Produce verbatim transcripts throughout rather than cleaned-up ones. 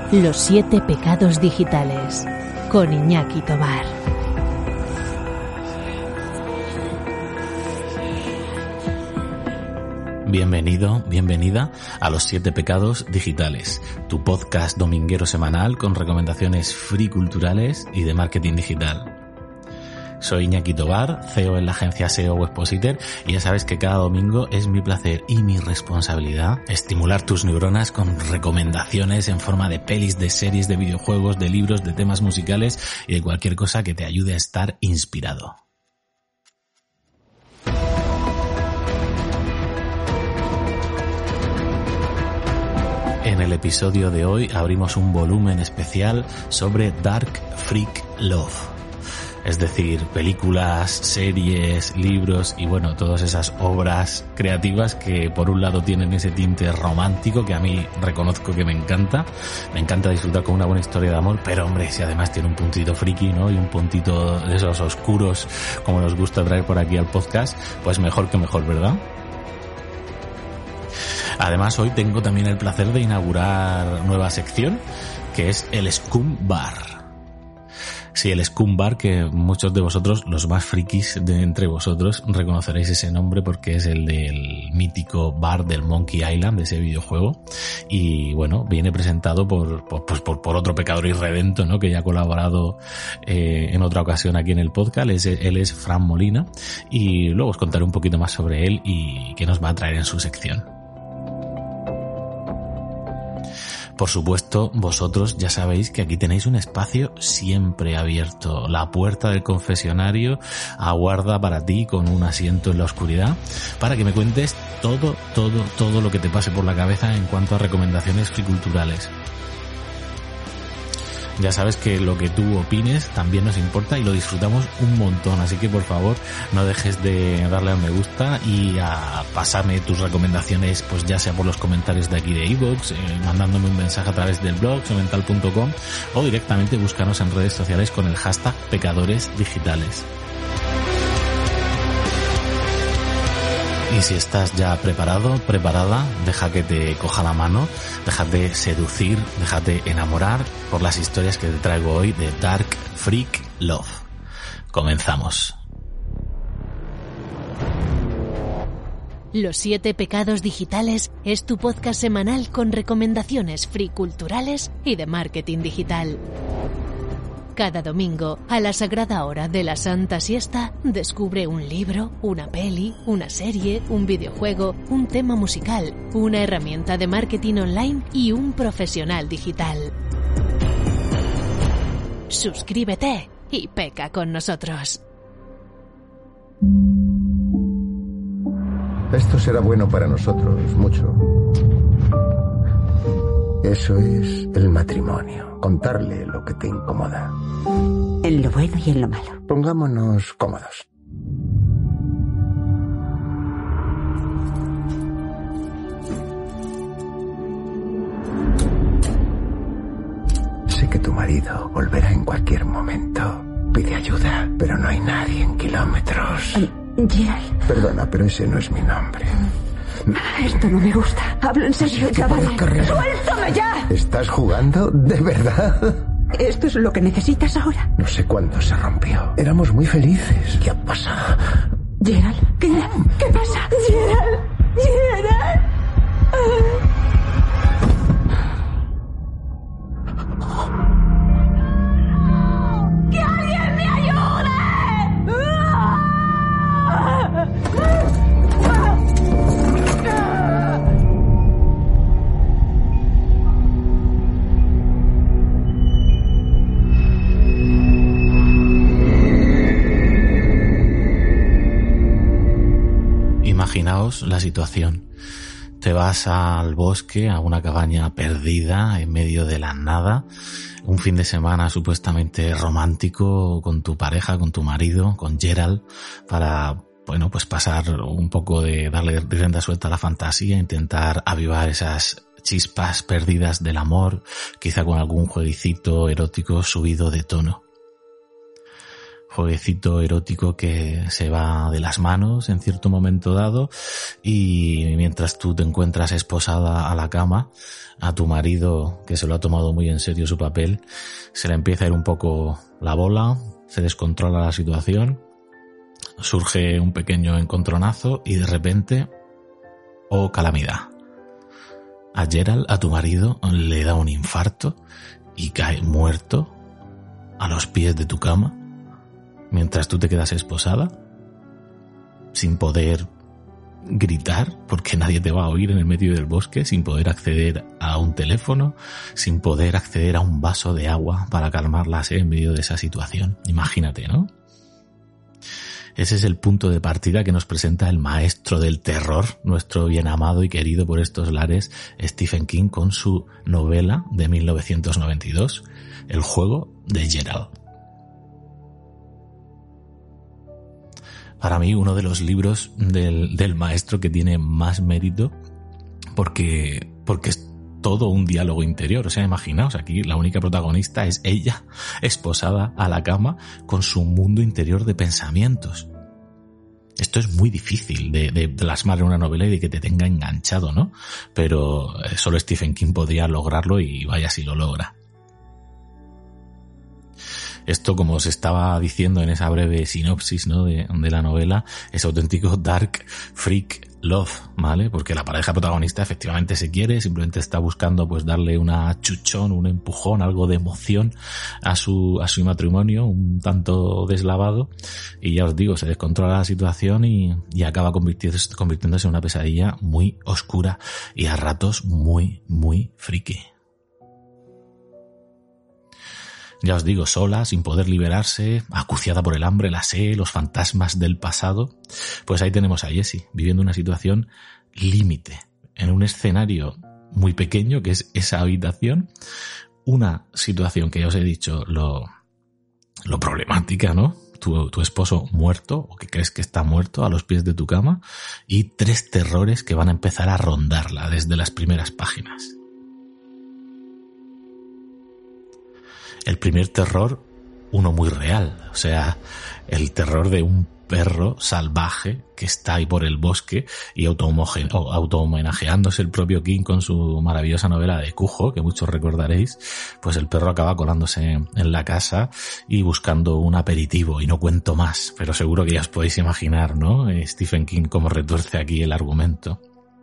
Los siete pecados digitales, con Iñaki Tovar. Bienvenido, bienvenida a Los siete pecados digitales, tu podcast dominguero semanal con recomendaciones free culturales y de marketing digital. Soy Iñaki Tovar, C E O en la agencia S E O Webpositor, y ya sabes que cada domingo es mi placer y mi responsabilidad estimular tus neuronas con recomendaciones en forma de pelis, de series, de videojuegos, de libros, de temas musicales y de cualquier cosa que te ayude a estar inspirado. En el episodio de hoy abrimos un volumen especial sobre Dark Freak Love. Es decir, películas, series, libros y bueno, todas esas obras creativas que por un lado tienen ese tinte romántico que a mí reconozco que me encanta. Me encanta disfrutar con una buena historia de amor, pero hombre, si además tiene un puntito friki, ¿no? Y un puntito de esos oscuros como nos gusta traer por aquí al podcast, pues mejor que mejor, ¿verdad? Además, hoy tengo también el placer de inaugurar nueva sección, que es el Scum Bar. Sí, el Scum Bar, que muchos de vosotros, los más frikis de entre vosotros, reconoceréis ese nombre porque es el del mítico bar del Monkey Island, de ese videojuego. Y bueno, viene presentado por, por, pues por, por otro pecador irredento, ¿no? Que ya ha colaborado eh, en otra ocasión aquí en el podcast. Él es, él es Fran Molina. Y luego os contaré un poquito más sobre él y qué nos va a traer en su sección. Por supuesto, vosotros ya sabéis que aquí tenéis un espacio siempre abierto. La puerta del confesionario aguarda para ti con un asiento en la oscuridad para que me cuentes todo, todo, todo lo que te pase por la cabeza en cuanto a recomendaciones friculturales. Ya sabes que lo que tú opines también nos importa y lo disfrutamos un montón, así que por favor no dejes de darle al me gusta y a pasarme tus recomendaciones, pues ya sea por los comentarios de aquí de iVoox, eh, mandándome un mensaje a través del blog semental punto com o directamente búscanos en redes sociales con el hashtag pecadores digitales. Y si estás ya preparado, preparada, deja que te coja la mano, déjate seducir, déjate enamorar por las historias que te traigo hoy de Dark Freak Love. Comenzamos. Los siete pecados digitales es tu podcast semanal con recomendaciones free culturales y de marketing digital. Cada domingo, a la sagrada hora de la Santa Siesta, descubre un libro, una peli, una serie, un videojuego, un tema musical, una herramienta de marketing online y un profesional digital. Suscríbete y peca con nosotros. Esto será bueno para nosotros, mucho. Eso es el matrimonio, contarle lo que te incomoda. En lo bueno y en lo malo. Pongámonos cómodos. Sé que tu marido volverá en cualquier momento. Pide ayuda, pero no hay nadie en kilómetros. Um, Gerald. Perdona, pero ese no es mi nombre. Esto no me gusta. Hablo en serio, chaval. ¡Suéltame ya! ¿Estás jugando? ¿De verdad? ¿Esto es lo que necesitas ahora? No sé cuándo se rompió. Éramos muy felices. ¿Qué ha pasado? Gerald, ¿qué, ¿qué pasa? Gerald, Gerald. ¡Que alguien me ayude! Imaginaos la situación. Te vas al bosque, a una cabaña perdida en medio de la nada, un fin de semana supuestamente romántico con tu pareja, con tu marido, con Gerald, para, bueno, pues pasar un poco de darle rienda suelta a la fantasía, intentar avivar esas chispas perdidas del amor, quizá con algún jueguecito erótico subido de tono. jueguecito erótico que se va de las manos en cierto momento dado, y mientras tú te encuentras esposada a la cama, a tu marido, que se lo ha tomado muy en serio su papel, se le empieza a ir un poco la bola, se descontrola la situación, surge un pequeño encontronazo y de repente, oh calamidad, a Gerald, a tu marido, le da un infarto y cae muerto a los pies de tu cama, mientras tú te quedas esposada, sin poder gritar, porque nadie te va a oír en el medio del bosque, sin poder acceder a un teléfono, sin poder acceder a un vaso de agua para calmar la sed en medio de esa situación. Imagínate, ¿no? Ese es el punto de partida que nos presenta el maestro del terror, nuestro bien amado y querido por estos lares, Stephen King, con su novela de mil novecientos noventa y dos, El juego de Gerald. Para mí, uno de los libros del, del maestro que tiene más mérito, porque, porque es todo un diálogo interior. O sea, imaginaos, aquí la única protagonista es ella, esposada a la cama, con su mundo interior de pensamientos. Esto es muy difícil de, de plasmar en una novela y de que te tenga enganchado, ¿no? Pero solo Stephen King podría lograrlo, y vaya si lo logra. Esto, como os estaba diciendo en esa breve sinopsis, ¿no?, de, de la novela, es auténtico dark freak love, ¿vale? Porque la pareja protagonista efectivamente se quiere, simplemente está buscando pues darle una chuchón, un empujón, algo de emoción a su a su matrimonio, un tanto deslavado, y ya os digo, se descontrola la situación y, y acaba convirtiéndose, convirtiéndose en una pesadilla muy oscura y a ratos muy, muy friki. Ya os digo, sola, sin poder liberarse, acuciada por el hambre, la sed, los fantasmas del pasado, pues ahí tenemos a Jessie, viviendo una situación límite, en un escenario muy pequeño, que es esa habitación, una situación que ya os he dicho lo, lo problemática, ¿no? Tu, tu esposo muerto, o que crees que está muerto, a los pies de tu cama, y tres terrores que van a empezar a rondarla desde las primeras páginas. El primer terror, uno muy real, o sea, el terror de un perro salvaje que está ahí por el bosque y auto-homenajeándose el propio King con su maravillosa novela de Cujo, que muchos recordaréis. Pues el perro acaba colándose en la casa y buscando un aperitivo, y no cuento más, pero seguro que ya os podéis imaginar, ¿no?, Stephen King cómo retuerce aquí el argumento.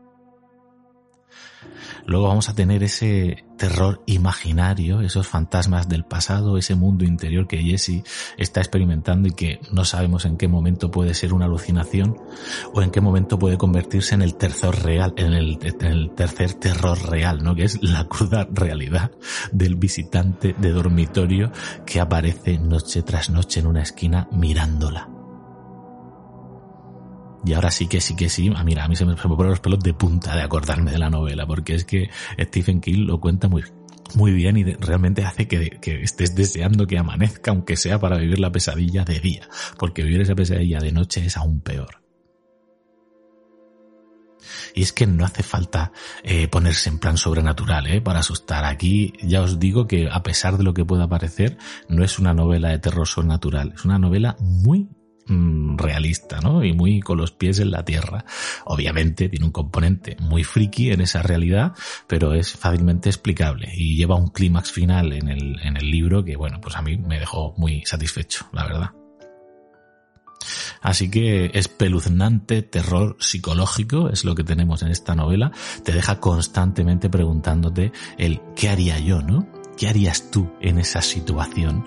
Luego vamos a tener ese terror imaginario, esos fantasmas del pasado, ese mundo interior que Jessie está experimentando y que no sabemos en qué momento puede ser una alucinación o en qué momento puede convertirse en el tercer real, en el, en el tercer terror real, ¿no?, que es la cruda realidad del visitante de dormitorio que aparece noche tras noche en una esquina mirándola. Y ahora sí que sí que sí, mira, a mí se me, se me ponen los pelos de punta de acordarme de la novela, porque es que Stephen King lo cuenta muy, muy bien y de, realmente hace que, que estés deseando que amanezca, aunque sea para vivir la pesadilla de día, porque vivir esa pesadilla de noche es aún peor. Y es que no hace falta eh, ponerse en plan sobrenatural eh, para asustar. Aquí ya os digo que, a pesar de lo que pueda parecer, no es una novela de terror sobrenatural, es una novela muy realista, ¿no?, y muy con los pies en la tierra. Obviamente tiene un componente muy friki en esa realidad, pero es fácilmente explicable y lleva un clímax final en el, en el libro que, bueno, pues a mí me dejó muy satisfecho, la verdad. Así que espeluznante terror psicológico es lo que tenemos en esta novela. Te deja constantemente preguntándote el ¿qué haría yo, no? ¿Qué harías tú en esa situación?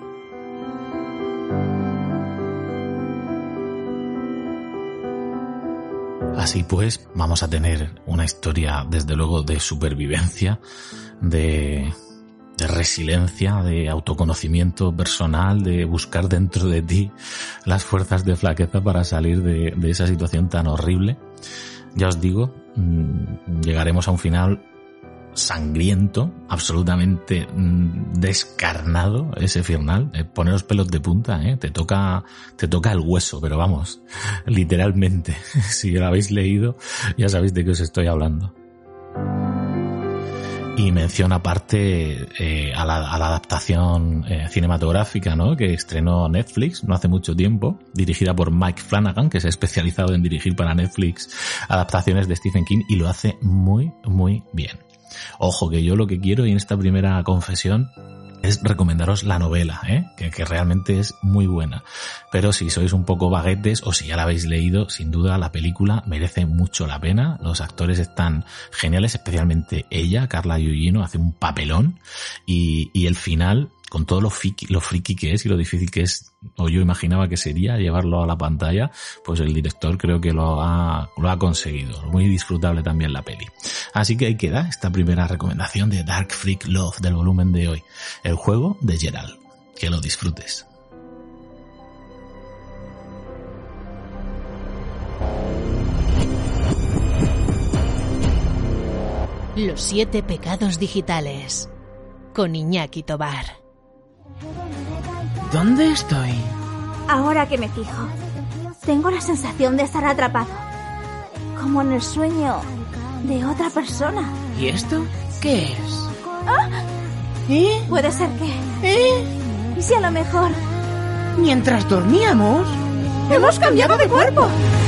Así pues, vamos a tener una historia, desde luego, de supervivencia, de, de resiliencia, de autoconocimiento personal, de buscar dentro de ti las fuerzas de flaqueza para salir de, de esa situación tan horrible. Ya os digo, mmm, llegaremos a un final sangriento, absolutamente descarnado, ese final. Eh, pone los pelos de punta, eh, te toca, te toca el hueso, pero vamos, literalmente. Si lo habéis leído, ya sabéis de qué os estoy hablando. Y menciona aparte eh, a, la, a la adaptación eh, cinematográfica, ¿no?, que estrenó Netflix no hace mucho tiempo, dirigida por Mike Flanagan, que se ha especializado en dirigir para Netflix adaptaciones de Stephen King, y lo hace muy, muy bien. Ojo, que yo lo que quiero, y en esta primera confesión, es recomendaros la novela, ¿eh? que, que realmente es muy buena. Pero si sois un poco baguetes o si ya la habéis leído, sin duda la película merece mucho la pena. Los actores están geniales, especialmente ella, Carla Gugino, hace un papelón, y, y el final, con todo lo friki, lo friki que es y lo difícil que es, o yo imaginaba que sería llevarlo a la pantalla, pues el director creo que lo ha, lo ha conseguido. Muy disfrutable también la peli. Así que ahí queda esta primera recomendación de Dark Freak Love del volumen de hoy. El juego de Geralt. Que lo disfrutes. Los siete pecados digitales. Con Iñaki Tobar. ¿Dónde estoy? Ahora que me fijo, tengo la sensación de estar atrapado, como en el sueño de otra persona. ¿Y esto qué es? ¿Ah? ¿Eh? Puede ser que... ¿Eh? ¿Y si a lo mejor... Mientras dormíamos, ¡hemos cambiado de cuerpo!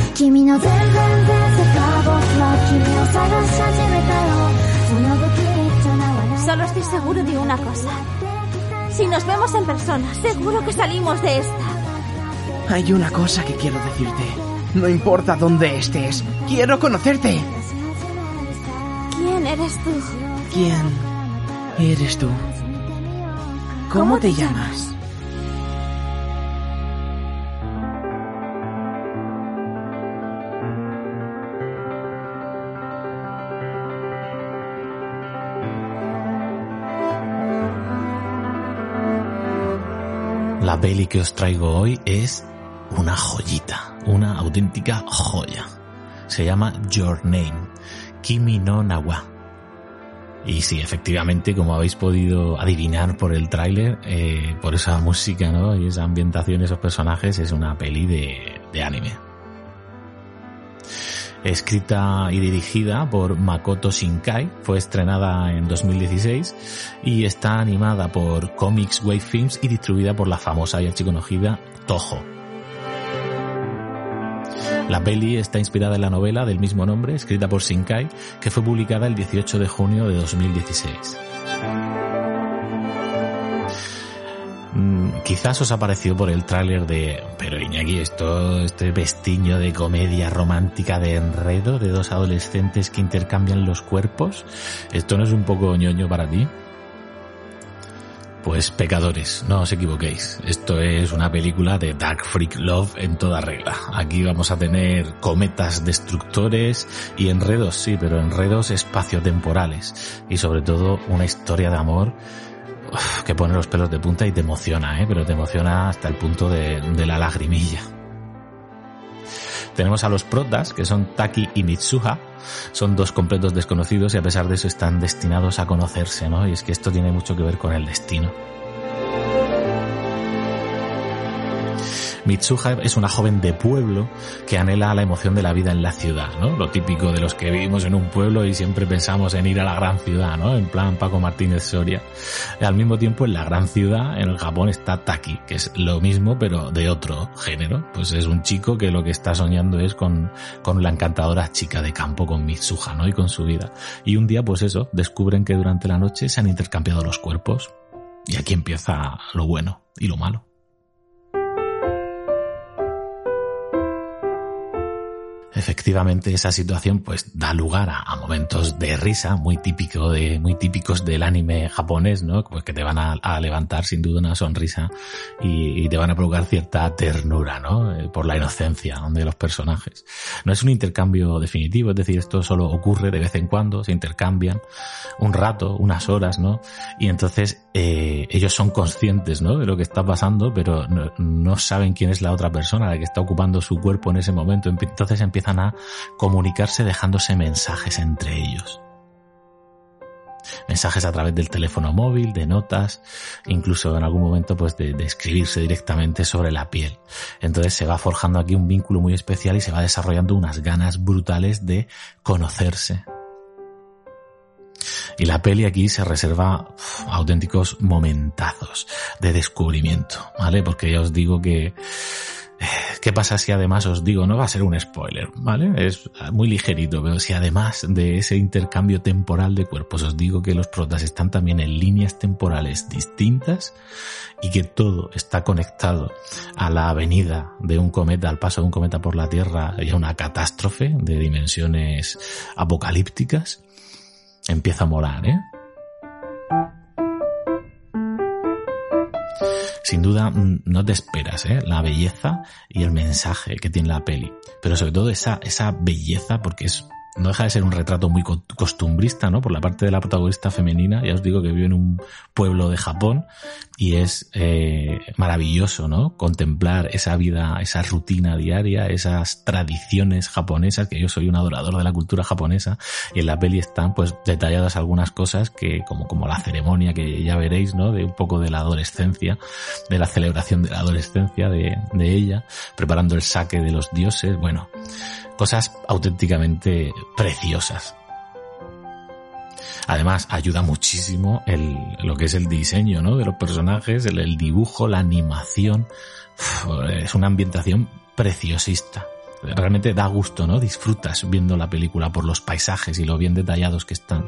Solo estoy seguro de una cosa. Si nos vemos en persona, seguro que salimos de esta. Hay una cosa que quiero decirte. No importa dónde estés, quiero conocerte. ¿Quién eres tú? ¿Quién eres tú? ¿Cómo, ¿Cómo te, te llamas? llamas? La peli que os traigo hoy es una joyita, una auténtica joya. Se llama Your Name, Kimi no Na wa. Y sí, efectivamente, como habéis podido adivinar por el tráiler, eh, por esa música, ¿no?, y esa ambientación, esos personajes, es una peli de, de anime. Escrita y dirigida por Makoto Shinkai, fue estrenada en dos mil dieciséis y está animada por Comics Wave Films y distribuida por la famosa y archiconocida Toho. La peli está inspirada en la novela del mismo nombre, escrita por Shinkai, que fue publicada el dieciocho de junio de dos mil dieciséis. Quizás os ha parecido por el tráiler de... Pero Iñaki, esto, este vestiño de comedia romántica de enredo de dos adolescentes que intercambian los cuerpos, ¿esto no es un poco ñoño para ti? Pues pecadores, no os equivoquéis. Esto es una película de Dark Freak Love en toda regla. Aquí vamos a tener cometas destructores y enredos, sí, pero enredos espaciotemporales. Y sobre todo una historia de amor que pone los pelos de punta y te emociona, ¿eh? Pero te emociona hasta el punto de, de la lagrimilla. Tenemos a los protas, que son Taki y Mitsuha. Son dos completos desconocidos y a pesar de eso están destinados a conocerse, ¿no? Y es que esto tiene mucho que ver con el destino. Mitsuha es una joven de pueblo que anhela la emoción de la vida en la ciudad, ¿no? Lo típico de los que vivimos en un pueblo y siempre pensamos en ir a la gran ciudad, ¿no? En plan Paco Martínez Soria. Y al mismo tiempo en la gran ciudad, en el Japón, está Taki, que es lo mismo pero de otro género. Pues es un chico que lo que está soñando es con, con la encantadora chica de campo, con Mitsuha, ¿no? Y con su vida. Y un día, pues eso, descubren que durante la noche se han intercambiado los cuerpos. Y aquí empieza lo bueno y lo malo. Efectivamente, esa situación pues da lugar a, a momentos de risa muy típico de muy típicos del anime japonés, ¿no? Pues que te van a, a levantar sin duda una sonrisa y, y te van a provocar cierta ternura, ¿no? Eh, por la inocencia, ¿no?, de los personajes. No es un intercambio definitivo, es decir, esto solo ocurre de vez en cuando, se intercambian un rato, unas horas, ¿no? Y entonces eh, ellos son conscientes, ¿no?, de lo que está pasando, pero no, no saben quién es la otra persona, la que está ocupando su cuerpo en ese momento. Entonces empiezan a comunicarse dejándose mensajes entre ellos. Mensajes a través del teléfono móvil, de notas, incluso en algún momento pues de, de escribirse directamente sobre la piel. Entonces se va forjando aquí un vínculo muy especial y se va desarrollando unas ganas brutales de conocerse. Y la peli aquí se reserva uf, auténticos momentazos de descubrimiento, ¿vale? Porque ya os digo que... ¿Qué pasa si además os digo, no va a ser un spoiler, ¿vale? Es muy ligerito, pero si además de ese intercambio temporal de cuerpos os digo que los protas están también en líneas temporales distintas y que todo está conectado a la avenida de un cometa, al paso de un cometa por la Tierra y a una catástrofe de dimensiones apocalípticas, empieza a molar, ¿eh? Sin duda no te esperas, ¿eh? La belleza y el mensaje que tiene la peli, pero sobre todo esa esa belleza, porque es no deja de ser un retrato muy costumbrista, ¿no? Por la parte de la protagonista femenina. Ya os digo que vive en un pueblo de Japón y es eh, maravilloso, ¿no? Contemplar esa vida, esa rutina diaria, esas tradiciones japonesas, que yo soy un adorador de la cultura japonesa, y en la peli están pues detalladas algunas cosas que como como la ceremonia que ya veréis, ¿no? De un poco de la adolescencia, de la celebración de la adolescencia de, de ella, preparando el sake de los dioses, bueno, cosas auténticamente preciosas. Además, ayuda muchísimo el, lo que es el diseño, ¿no? De los personajes, el, el dibujo, la animación. Uf, es una ambientación preciosista. Realmente da gusto, ¿no? Disfrutas viendo la película por los paisajes y lo bien detallados que están.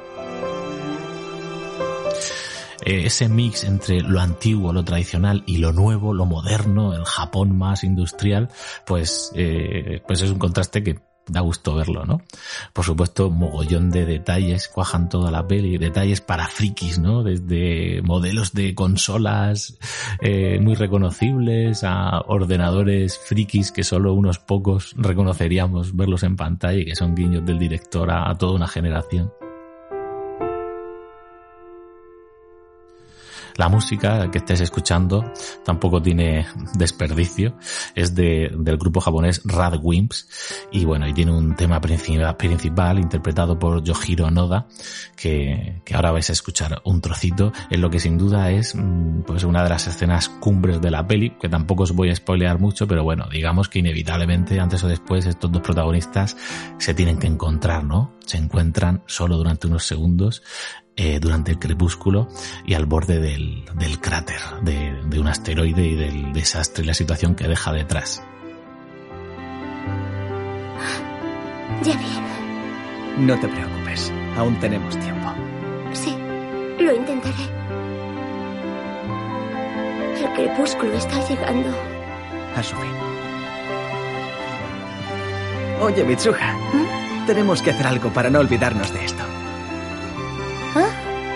Eh, ese mix entre lo antiguo, lo tradicional y lo nuevo, lo moderno, el Japón más industrial, pues, eh, pues es un contraste que da gusto verlo, ¿no? Por supuesto, mogollón de detalles cuajan toda la peli, detalles para frikis, ¿no? Desde modelos de consolas eh, muy reconocibles a ordenadores frikis que solo unos pocos reconoceríamos verlos en pantalla y que son guiños del director a, a toda una generación. La música que estés escuchando tampoco tiene desperdicio, es de, del grupo japonés Radwimps y bueno, y tiene un tema principal, principal interpretado por Yoshiro Noda que, que ahora vais a escuchar un trocito en lo que sin duda es pues una de las escenas cumbres de la peli, que tampoco os voy a spoilear mucho, pero bueno, digamos que inevitablemente antes o después estos dos protagonistas se tienen que encontrar, ¿no? Se encuentran solo durante unos segundos Eh, durante el crepúsculo y al borde del, del cráter de, de un asteroide y del desastre y la situación que deja detrás. Ya bien. No te preocupes, aún tenemos tiempo. Sí, lo intentaré. El crepúsculo está llegando a su fin. Oye, Mitsuha, ¿Mm? tenemos que hacer algo para no olvidarnos de esto. ¿Ah?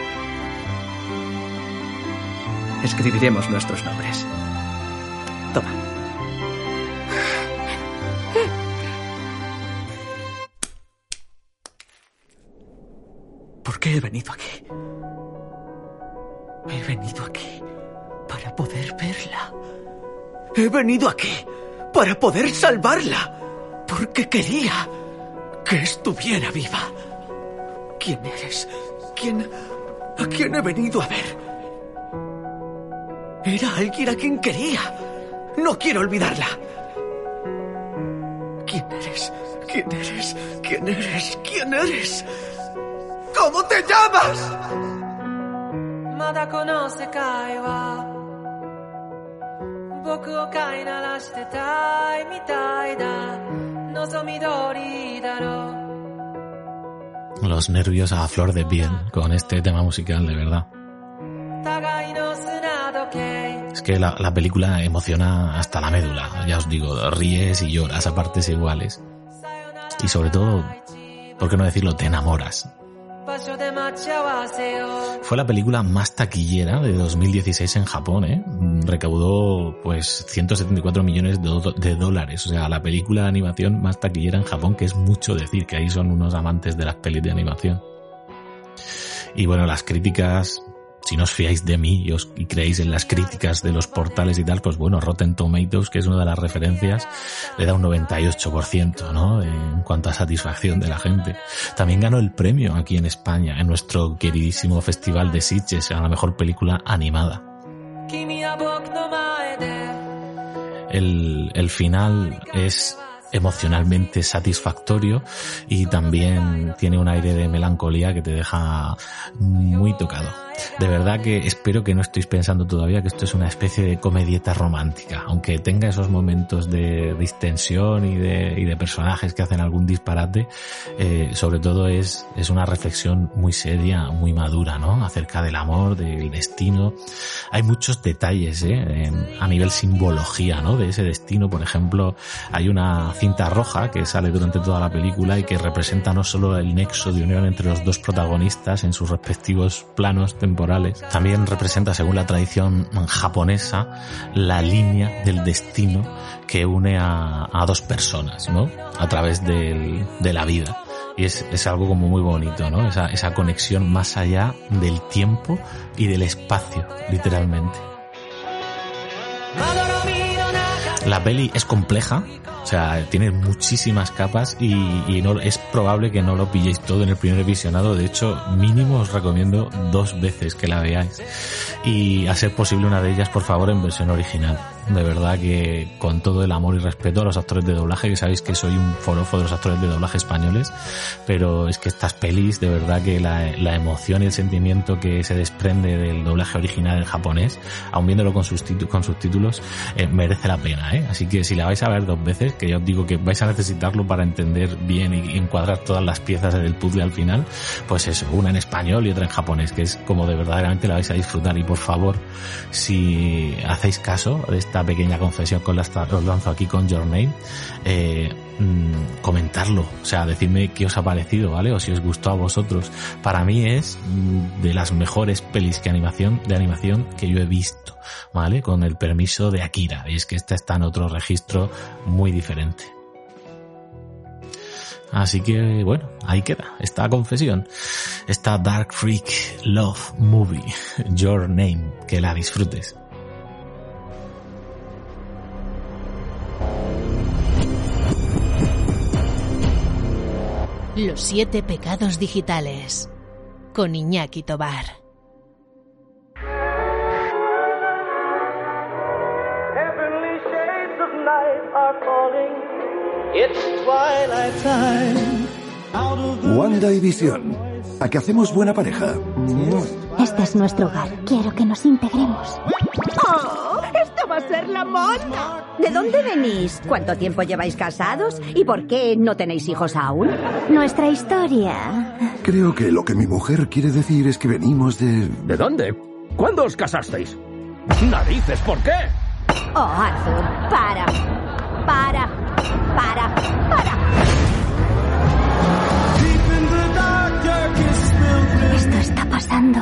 Escribiremos nuestros nombres. Toma. ¿Por qué he venido aquí? He venido aquí para poder verla. He venido aquí para poder salvarla. Porque quería que estuviera viva. ¿Quién eres? ¿Quién, ¿A quién he venido a ver? Era alguien a quien quería. No quiero olvidarla. ¿Quién eres? ¿Quién eres? ¿Quién eres? ¿Quién eres? ¿Cómo te llamas? Los nervios a flor de piel con este tema musical, de verdad. Es que la, la película emociona hasta la médula, ya os digo, ríes y lloras a partes iguales. Y sobre todo, ¿por qué no decirlo? Te enamoras. Fue la película más taquillera de dos mil dieciséis en Japón, ¿eh? Recaudó pues ciento setenta y cuatro millones de, do- de dólares. O sea, la película de animación más taquillera en Japón, que es mucho decir, que ahí son unos amantes de las pelis de animación. Y bueno, las críticas, si no os fiáis de mí y, os, y creéis en las críticas de los portales y tal, pues bueno, Rotten Tomatoes, que es una de las referencias, le da un noventa y ocho por ciento, ¿no? En cuanto a satisfacción de la gente. También ganó el premio aquí en España, en nuestro queridísimo Festival de Sitges, a la mejor película animada. El, el final es emocionalmente satisfactorio y también tiene un aire de melancolía que te deja muy tocado. De verdad que espero que no estéis pensando todavía que esto es una especie de comedieta romántica, aunque tenga esos momentos de distensión y de, y de personajes que hacen algún disparate. Eh, sobre todo es, es una reflexión muy seria, muy madura, ¿no? Acerca del amor, del destino. Hay muchos detalles, ¿eh? En, a nivel simbología, ¿no? De ese destino. Por ejemplo, hay una cinta roja que sale durante toda la película y que representa no solo el nexo de unión entre los dos protagonistas en sus respectivos planos temporales, también representa, según la tradición japonesa, la línea del destino que une a, a dos personas, ¿no? A través del, de la vida. Y es, es algo como muy bonito, ¿no? Esa, esa conexión más allá del tiempo y del espacio, literalmente. La peli es compleja, o sea, tiene muchísimas capas y, y no, es probable que no lo pilléis todo en el primer visionado. De hecho, mínimo os recomiendo dos veces que la veáis. Y a ser posible una de ellas, por favor, en versión original. De verdad que con todo el amor y respeto a los actores de doblaje, que sabéis que soy un forofo de los actores de doblaje españoles, pero es que estas pelis, de verdad que la, la emoción y el sentimiento que se desprende del doblaje original en japonés, aun viéndolo con, substitu- con subtítulos, eh, merece la pena, ¿eh? Así que si la vais a ver dos veces, que ya os digo que vais a necesitarlo para entender bien y encuadrar todas las piezas del puzzle al final, pues eso, una en español y otra en japonés, que es como de verdaderamente la vais a disfrutar. Y por favor, si hacéis caso de esta pequeña confesión que os lanzo aquí con Your Name, eh, mmm, comentarlo, o sea, decidme qué os ha parecido, ¿vale? O si os gustó a vosotros. Para mí es mmm, de las mejores pelis que animación, de animación que yo he visto, ¿vale? Con el permiso de Akira, y es que esta está en otro registro muy diferente. Así que, bueno, ahí queda esta confesión, esta Dark Freak Love Movie, Your Name, que la disfrutes. Los siete pecados digitales, con Iñaki Tobar. Wanda y Visión, ¿a que hacemos buena pareja? Este es nuestro hogar. Quiero que nos integremos. ¡Oh! ¡Esto va a ser la monda! ¿De dónde venís? ¿Cuánto tiempo lleváis casados? ¿Y por qué no tenéis hijos aún? Nuestra historia. Creo que lo que mi mujer quiere decir es que venimos de... ¿De dónde? ¿Cuándo os casasteis? ¡Narices! ¿Por qué? Oh, Arthur, para. Para. Para. Para. Esto está pasando.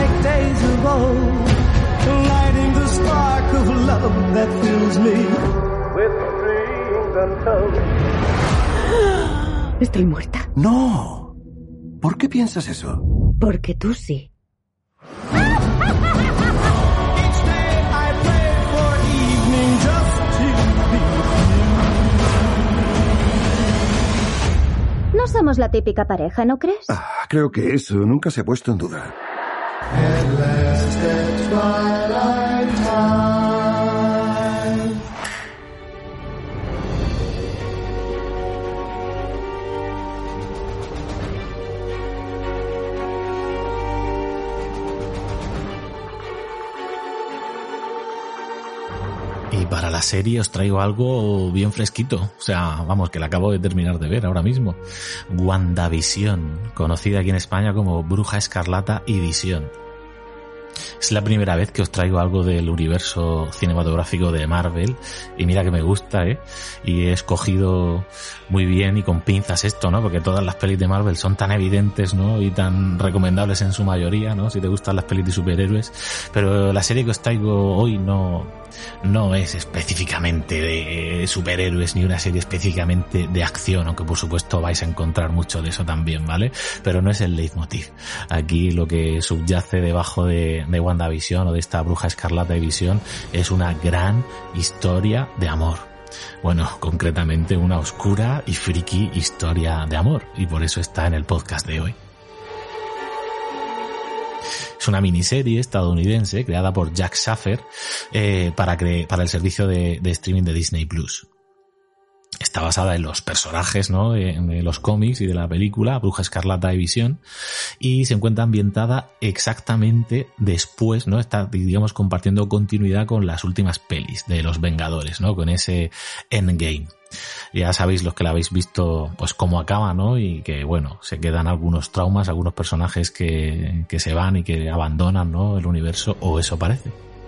Estoy muerta. No. ¿Por qué piensas eso? Porque tú sí. No somos la típica pareja, ¿no crees? Ah, creo que eso nunca se ha puesto en duda. Y para la serie os traigo algo bien fresquito, o sea, vamos, que la acabo de terminar de ver ahora mismo. WandaVision, conocida aquí en España como Bruja Escarlata y Visión. Es la primera vez que os traigo algo del universo cinematográfico de Marvel y mira que me gusta, ¿eh? Y he escogido muy bien y con pinzas esto, ¿no? Porque todas las pelis de Marvel son tan evidentes, ¿no? Y tan recomendables en su mayoría, ¿no? Si te gustan las pelis de superhéroes. Pero la serie que os traigo hoy no, no es específicamente de superhéroes ni una serie específicamente de acción, aunque por supuesto vais a encontrar mucho de eso también, ¿vale? Pero no es el leitmotiv. Aquí lo que subyace debajo de, de WandaVision o de esta Bruja Escarlata y Visión es una gran historia de amor. Bueno, concretamente una oscura y friki historia de amor, y por eso está en el podcast de hoy. Es una miniserie estadounidense creada por Jack Schaffer eh, para, cre- para el servicio de, de streaming de Disney Plus. está basada en los personajes, ¿no?, de, de los cómics y de la película Bruja Escarlata y Visión, y se encuentra ambientada exactamente después, ¿no? Está, digamos, compartiendo continuidad con las últimas pelis de los Vengadores, ¿no?, con ese Endgame. Ya sabéis, los que la habéis visto, pues cómo acaba, ¿no? Y que, bueno, se quedan algunos traumas, algunos personajes que, que se van y que abandonan, ¿no?, el universo, o eso parece.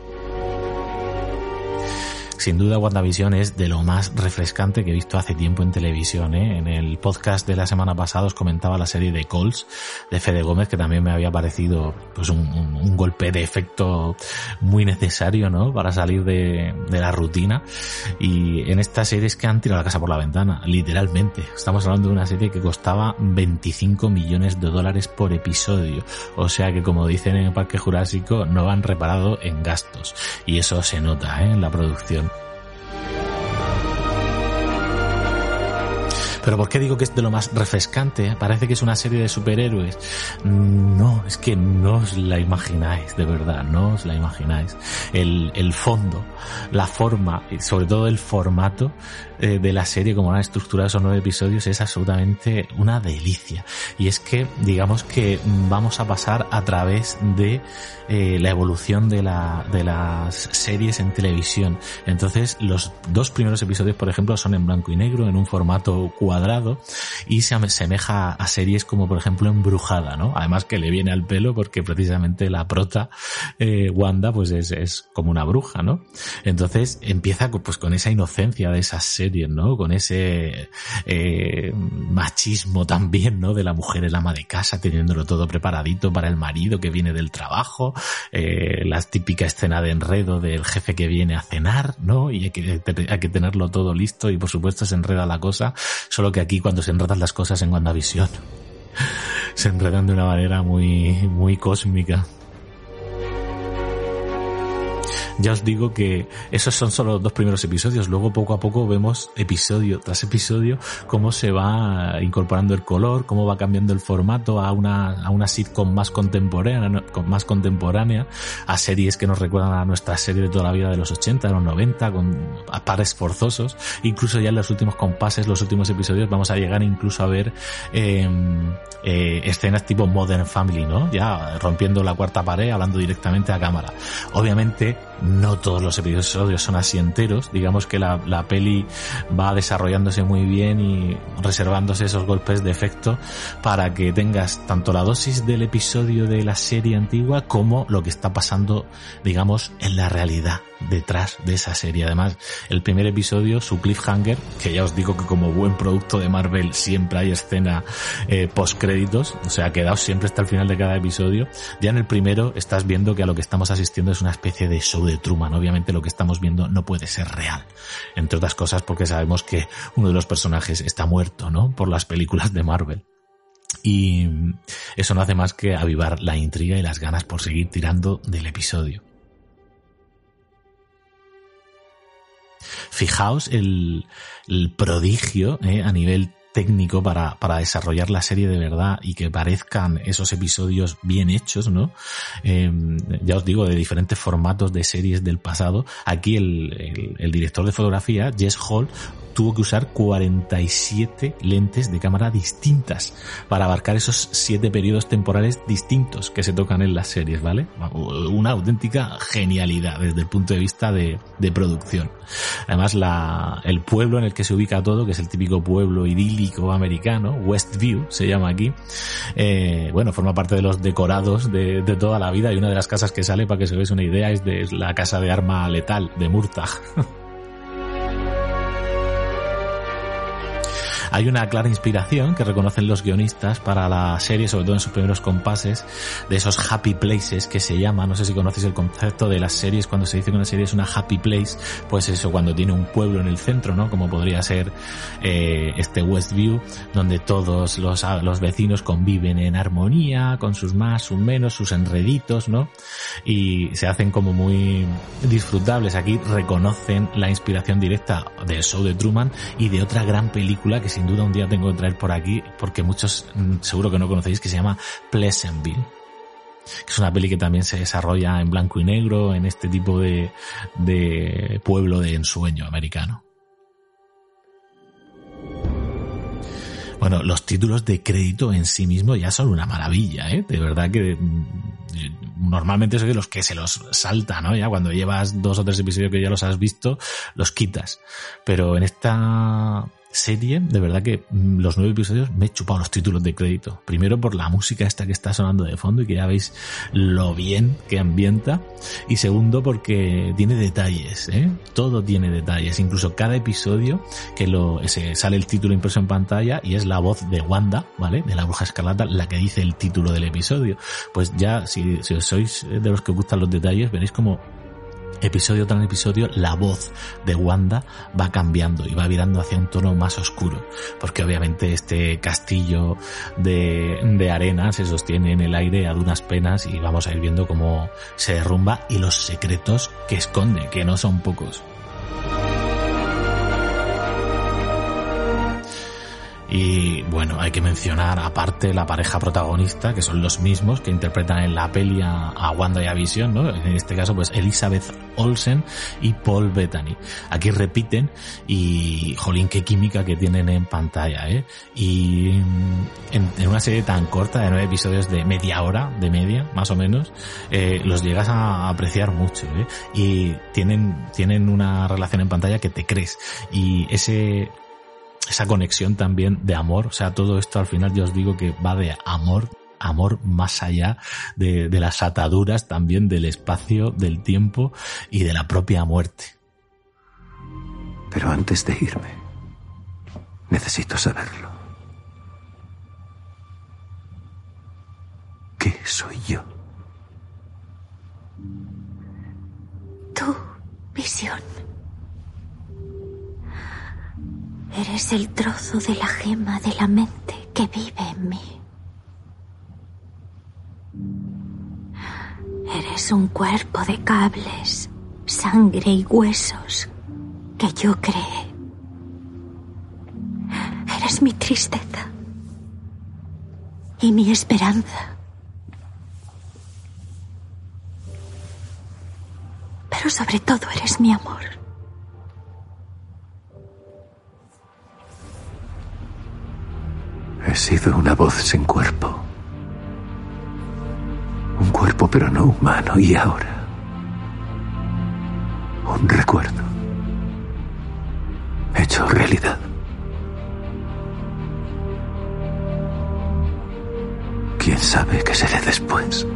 Sin duda, WandaVision es de lo más refrescante que he visto hace tiempo en televisión, ¿eh? En el podcast de la semana pasada os comentaba la serie de Calls de Fede Gómez, que también me había parecido pues un, un, un golpe de efecto muy necesario, ¿no?, para salir de, de la rutina. Y en esta serie es que han tirado la casa por la ventana, literalmente. Estamos hablando de una serie que costaba veinticinco millones de dólares por episodio. O sea que, como dicen en el Parque Jurásico, no han reparado en gastos. Y eso se nota, ¿eh?, en la producción. ¿Pero por qué digo que es de lo más refrescante? Parece que es una serie de superhéroes. No, es que no os la imagináis, de verdad, no os la imagináis. El, el fondo, la forma, y sobre todo el formato eh, de la serie, como han estructurado esos nueve episodios, es absolutamente una delicia. Y es que, digamos que vamos a pasar a través de eh, la evolución de, la, de las series en televisión. Entonces, los dos primeros episodios, por ejemplo, son en blanco y negro, en un formato cuadrado, y se asemeja a series como, por ejemplo, Embrujada, ¿no? Además que le viene al pelo porque precisamente la prota, eh, Wanda, pues es, es como una bruja, ¿no? Entonces empieza pues con esa inocencia de esas series, ¿no? Con ese eh, machismo también, ¿no?, de la mujer el ama de casa, teniéndolo todo preparadito para el marido que viene del trabajo, eh, la típica escena de enredo del jefe que viene a cenar, ¿no? Y hay que, hay que tenerlo todo listo, y por supuesto se enreda la cosa, solo que aquí cuando se enredan las cosas en WandaVision se enredan de una manera muy, muy cósmica. Ya os digo que esos son solo los dos primeros episodios. Luego poco a poco vemos episodio tras episodio cómo se va incorporando el color, cómo va cambiando el formato a una, a una sitcom más contemporánea, más contemporánea, a series que nos recuerdan a nuestras series de toda la vida de los ochenta, de los noventa, con pares forzosos. Incluso ya en los últimos compases, los últimos episodios, vamos a llegar incluso a ver eh, eh, escenas tipo Modern Family, ¿no? Ya rompiendo la cuarta pared, hablando directamente a cámara. Obviamente, no todos los episodios son así enteros. Digamos que la, la peli va desarrollándose muy bien y reservándose esos golpes de efecto para que tengas tanto la dosis del episodio de la serie antigua como lo que está pasando, digamos, en la realidad detrás de esa serie. Además, el primer episodio, su cliffhanger, que ya os digo que como buen producto de Marvel siempre hay escena eh, postcréditos, o sea, quedaos siempre hasta el final de cada episodio. Ya en el primero estás viendo que a lo que estamos asistiendo es una especie de show de Truman. Obviamente lo que estamos viendo no puede ser real, entre otras cosas porque sabemos que uno de los personajes está muerto, ¿no?, por las películas de Marvel. Y eso no hace más que avivar la intriga y las ganas por seguir tirando del episodio. Fijaos el, el prodigio eh, a nivel técnico para, para desarrollar la serie de verdad y que parezcan esos episodios bien hechos, ¿no? Eh, ya os digo, de diferentes formatos de series del pasado. Aquí el, el, el director de fotografía, Jess Hall, tuvo que usar cuarenta y siete lentes de cámara distintas para abarcar esos siete periodos temporales distintos que se tocan en las series, ¿vale? Una auténtica genialidad desde el punto de vista de, de producción. Además, la, el pueblo en el que se ubica todo, que es el típico pueblo idílico americano, Westview se llama aquí, eh, bueno, forma parte de los decorados de, de toda la vida, y una de las casas que sale, para que se veáis una idea, es de es la casa de arma letal de Murtagh. Hay una clara inspiración que reconocen los guionistas para la serie, sobre todo en sus primeros compases, de esos happy places que se llama. No sé si conocéis el concepto de las series, cuando se dice que una serie es una happy place, pues eso, cuando tiene un pueblo en el centro, ¿no? Como podría ser eh, este Westview, donde todos los, los vecinos conviven en armonía, con sus más, sus menos, sus enreditos, ¿no? Y se hacen como muy disfrutables. Aquí reconocen la inspiración directa del show de Truman y de otra gran película que sin duda un día tengo que traer por aquí, porque muchos seguro que no conocéis, que se llama Pleasantville, que es una peli que también se desarrolla en blanco y negro, en este tipo de, de pueblo de ensueño americano. Bueno, los títulos de crédito en sí mismos ya son una maravilla, ¿eh? De verdad que normalmente soy de los que se los salta, ¿no? Ya cuando llevas dos o tres episodios que ya los has visto, los quitas. Pero en esta serie, de verdad que los nueve episodios me he chupado los títulos de crédito. Primero por la música esta que está sonando de fondo y que ya veis lo bien que ambienta. Y segundo porque tiene detalles, ¿eh? Todo tiene detalles. Incluso cada episodio que lo ese, sale el título impreso en pantalla y es la voz de Wanda, ¿vale? De la Bruja Escarlata, la que dice el título del episodio. Pues ya, si, si sois de los que os gustan los detalles, veréis como episodio tras episodio la voz de Wanda va cambiando y va virando hacia un tono más oscuro, porque obviamente este castillo de, de arena se sostiene en el aire a duras penas y vamos a ir viendo cómo se derrumba y los secretos que esconde, que no son pocos. Y bueno, hay que mencionar aparte la pareja protagonista, que son los mismos que interpretan en la peli a, a Wanda y a Vision, ¿no? En este caso, pues Elizabeth Olsen y Paul Bettany. Aquí repiten y, jolín, qué química que tienen en pantalla, ¿eh? Y en, en una serie tan corta de nueve episodios de media hora, de media, más o menos, eh, los llegas a apreciar mucho, ¿eh? Y tienen, tienen una relación en pantalla que te crees. Y ese... esa conexión también de amor, o sea, todo esto al final yo os digo que va de amor, amor más allá de, de las ataduras también del espacio, del tiempo y de la propia muerte. Pero antes de irme, necesito saberlo. ¿Qué soy yo? Tú, Visión. Eres el trozo de la gema de la mente que vive en mí. Eres un cuerpo de cables, sangre y huesos que yo creé. Eres mi tristeza y mi esperanza. Pero sobre todo eres mi amor. He sido una voz sin cuerpo. Un cuerpo pero no humano, y ahora un recuerdo hecho realidad. ¿Quién sabe qué seré después?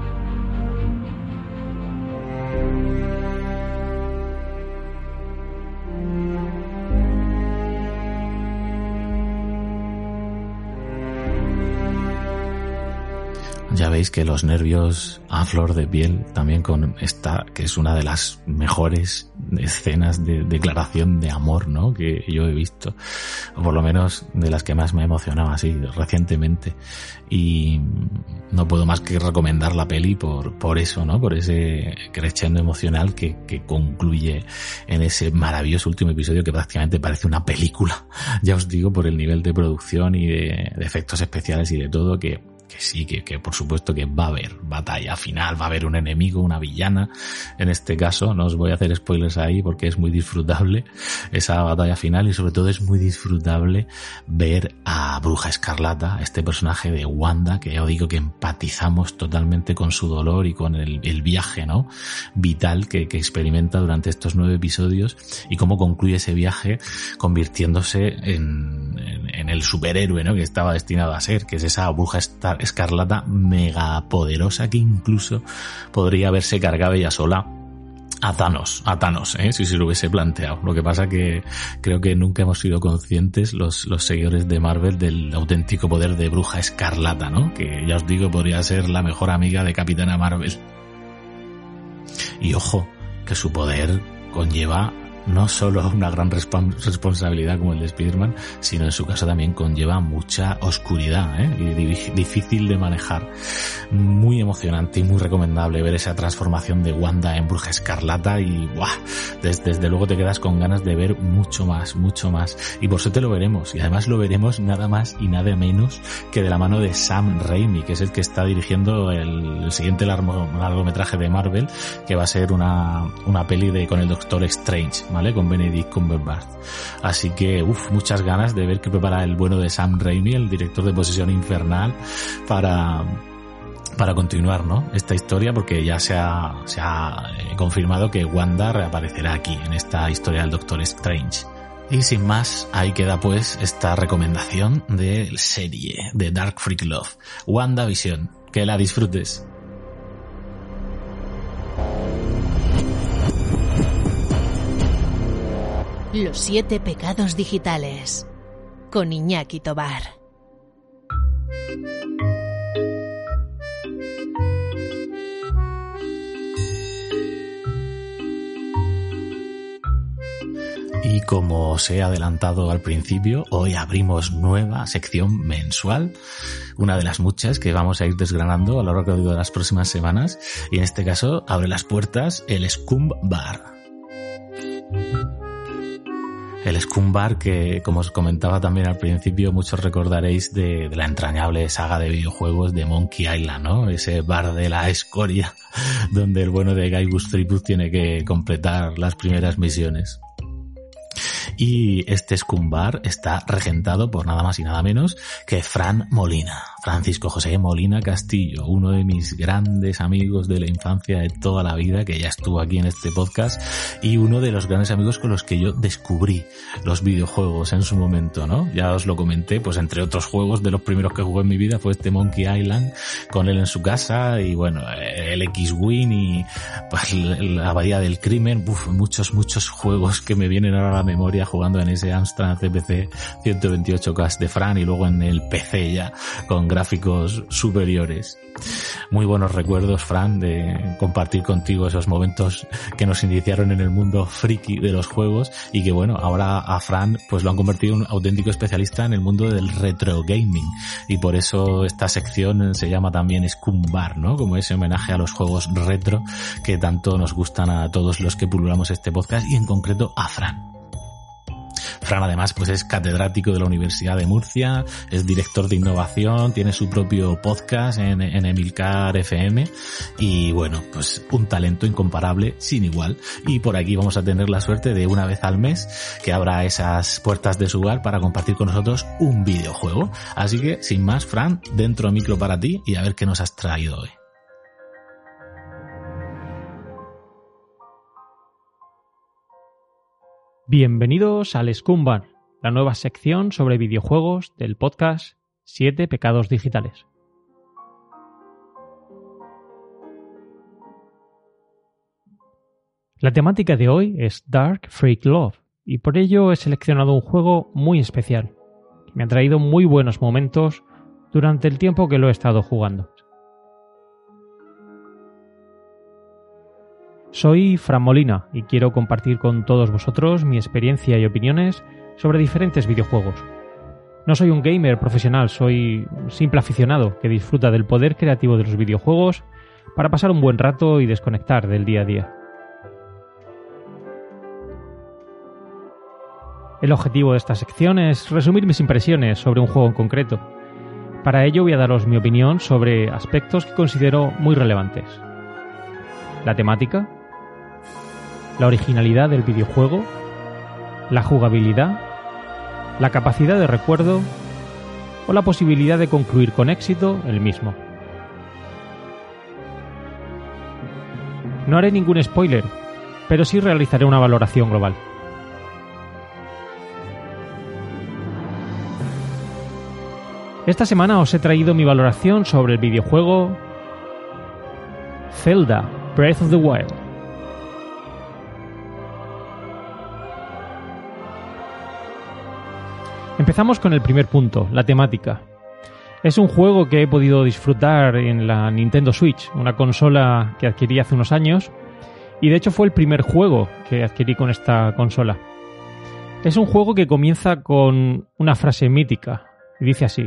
Ya veis que los nervios a flor de piel, también con esta, que es una de las mejores escenas de declaración de amor, ¿no?, que yo he visto, o por lo menos de las que más me ha emocionado así recientemente. Y no puedo más que recomendar la peli por, por eso, ¿no?, por ese crescendo emocional que, que concluye en ese maravilloso último episodio que prácticamente parece una película. Ya os digo, por el nivel de producción y de, de efectos especiales y de todo, que que sí, que, que por supuesto que va a haber batalla final, va a haber un enemigo, una villana. En este caso, no os voy a hacer spoilers ahí porque es muy disfrutable esa batalla final, y sobre todo es muy disfrutable ver a Bruja Escarlata, este personaje de Wanda, que ya os digo que empatizamos totalmente con su dolor y con el, el viaje, ¿no?, vital que, que experimenta durante estos nueve episodios, y cómo concluye ese viaje convirtiéndose en, en, en el superhéroe, ¿no?, que estaba destinado a ser, que es esa Bruja Escarlata mega poderosa que incluso podría haberse cargado ella sola a Thanos, a Thanos, ¿eh? si se lo hubiese planteado. Lo que pasa que creo que nunca hemos sido conscientes los, los seguidores de Marvel del auténtico poder de Bruja Escarlata, ¿no?, que ya os digo podría ser la mejor amiga de Capitana Marvel. Y ojo, que su poder conlleva no solo una gran responsabilidad como el de Spider-Man, sino en su caso también conlleva mucha oscuridad, ¿eh? Y difícil de manejar. Muy emocionante y muy recomendable ver esa transformación de Wanda en Bruja Escarlata, y ¡buah!, desde, desde luego te quedas con ganas de ver mucho más, mucho más. Y por suerte lo veremos, y además lo veremos nada más y nada menos que de la mano de Sam Raimi, que es el que está dirigiendo el, el siguiente largo, largometraje de Marvel, que va a ser una, una peli de con el Doctor Strange. ¿vale? Con Benedict Cumberbatch. Así que, uff, muchas ganas de ver qué prepara el bueno de Sam Raimi, el director de Posesión Infernal, para... para continuar, ¿no? Esta historia, porque ya se ha, se ha confirmado que Wanda reaparecerá aquí, en esta historia del Doctor Strange. Y sin más, ahí queda pues esta recomendación de serie de Dark Freak Love, WandaVision. Que la disfrutes. Los siete pecados digitales, con Iñaki Tobar. Y como os he adelantado al principio, hoy abrimos nueva sección mensual, una de las muchas que vamos a ir desgranando a lo largo de las próximas semanas, y en este caso abre las puertas el Scum Bar. El Scum Bar que, como os comentaba también al principio, muchos recordaréis de, de la entrañable saga de videojuegos de Monkey Island, ¿no? Ese bar de la escoria donde el bueno de Guy Bustripus tiene que completar las primeras misiones. Y este Scum Bar está regentado por nada más y nada menos que Fran Molina, Francisco José Molina Castillo, uno de mis grandes amigos de la infancia de toda la vida, que ya estuvo aquí en este podcast, y uno de los grandes amigos con los que yo descubrí los videojuegos en su momento, ¿no? Ya os lo comenté, pues entre otros juegos, de los primeros que jugué en mi vida fue este Monkey Island, con él en su casa, y bueno, el X-Wing y pues, la Abadía del Crimen, uf, muchos, muchos juegos que me vienen ahora a la memoria jugando en ese Amstrad C P C ciento veintiocho K de Fran, y luego en el P C ya con gráficos superiores. Muy buenos recuerdos, Fran, de compartir contigo esos momentos que nos iniciaron en el mundo friki de los juegos, y que bueno, ahora a Fran pues lo han convertido en un auténtico especialista en el mundo del retro gaming, y por eso esta sección se llama también Scum Bar, ¿no? Como ese homenaje a los juegos retro que tanto nos gustan a todos los que pululamos este podcast, y en concreto a Fran. Fran además pues es catedrático de la Universidad de Murcia, es director de innovación, tiene su propio podcast en, en Emilcar F M, y bueno, pues un talento incomparable, sin igual. Y por aquí vamos a tener la suerte de una vez al mes que abra esas puertas de su hogar para compartir con nosotros un videojuego. Así que sin más, Fran, dentro micro para ti y a ver qué nos has traído hoy. Bienvenidos al Scum Bar, la nueva sección sobre videojuegos del podcast siete pecados digitales. La temática de hoy es Dark Freak Love, y por ello he seleccionado un juego muy especial, que me ha traído muy buenos momentos durante el tiempo que lo he estado jugando. Soy Fran Molina y quiero compartir con todos vosotros mi experiencia y opiniones sobre diferentes videojuegos. No soy un gamer profesional, soy un simple aficionado que disfruta del poder creativo de los videojuegos para pasar un buen rato y desconectar del día a día. El objetivo de esta sección es resumir mis impresiones sobre un juego en concreto. Para ello voy a daros mi opinión sobre aspectos que considero muy relevantes. La temática, la originalidad del videojuego, la jugabilidad, la capacidad de recuerdo o la posibilidad de concluir con éxito el mismo. No haré ningún spoiler, pero sí realizaré una valoración global. Esta semana os he traído mi valoración sobre el videojuego Zelda Breath of the Wild. Empezamos con el primer punto, la temática. Es un juego que he podido disfrutar en la Nintendo Switch, una consola que adquirí hace unos años, y de hecho fue el primer juego que adquirí con esta consola. Es un juego que comienza con una frase mítica, y dice así: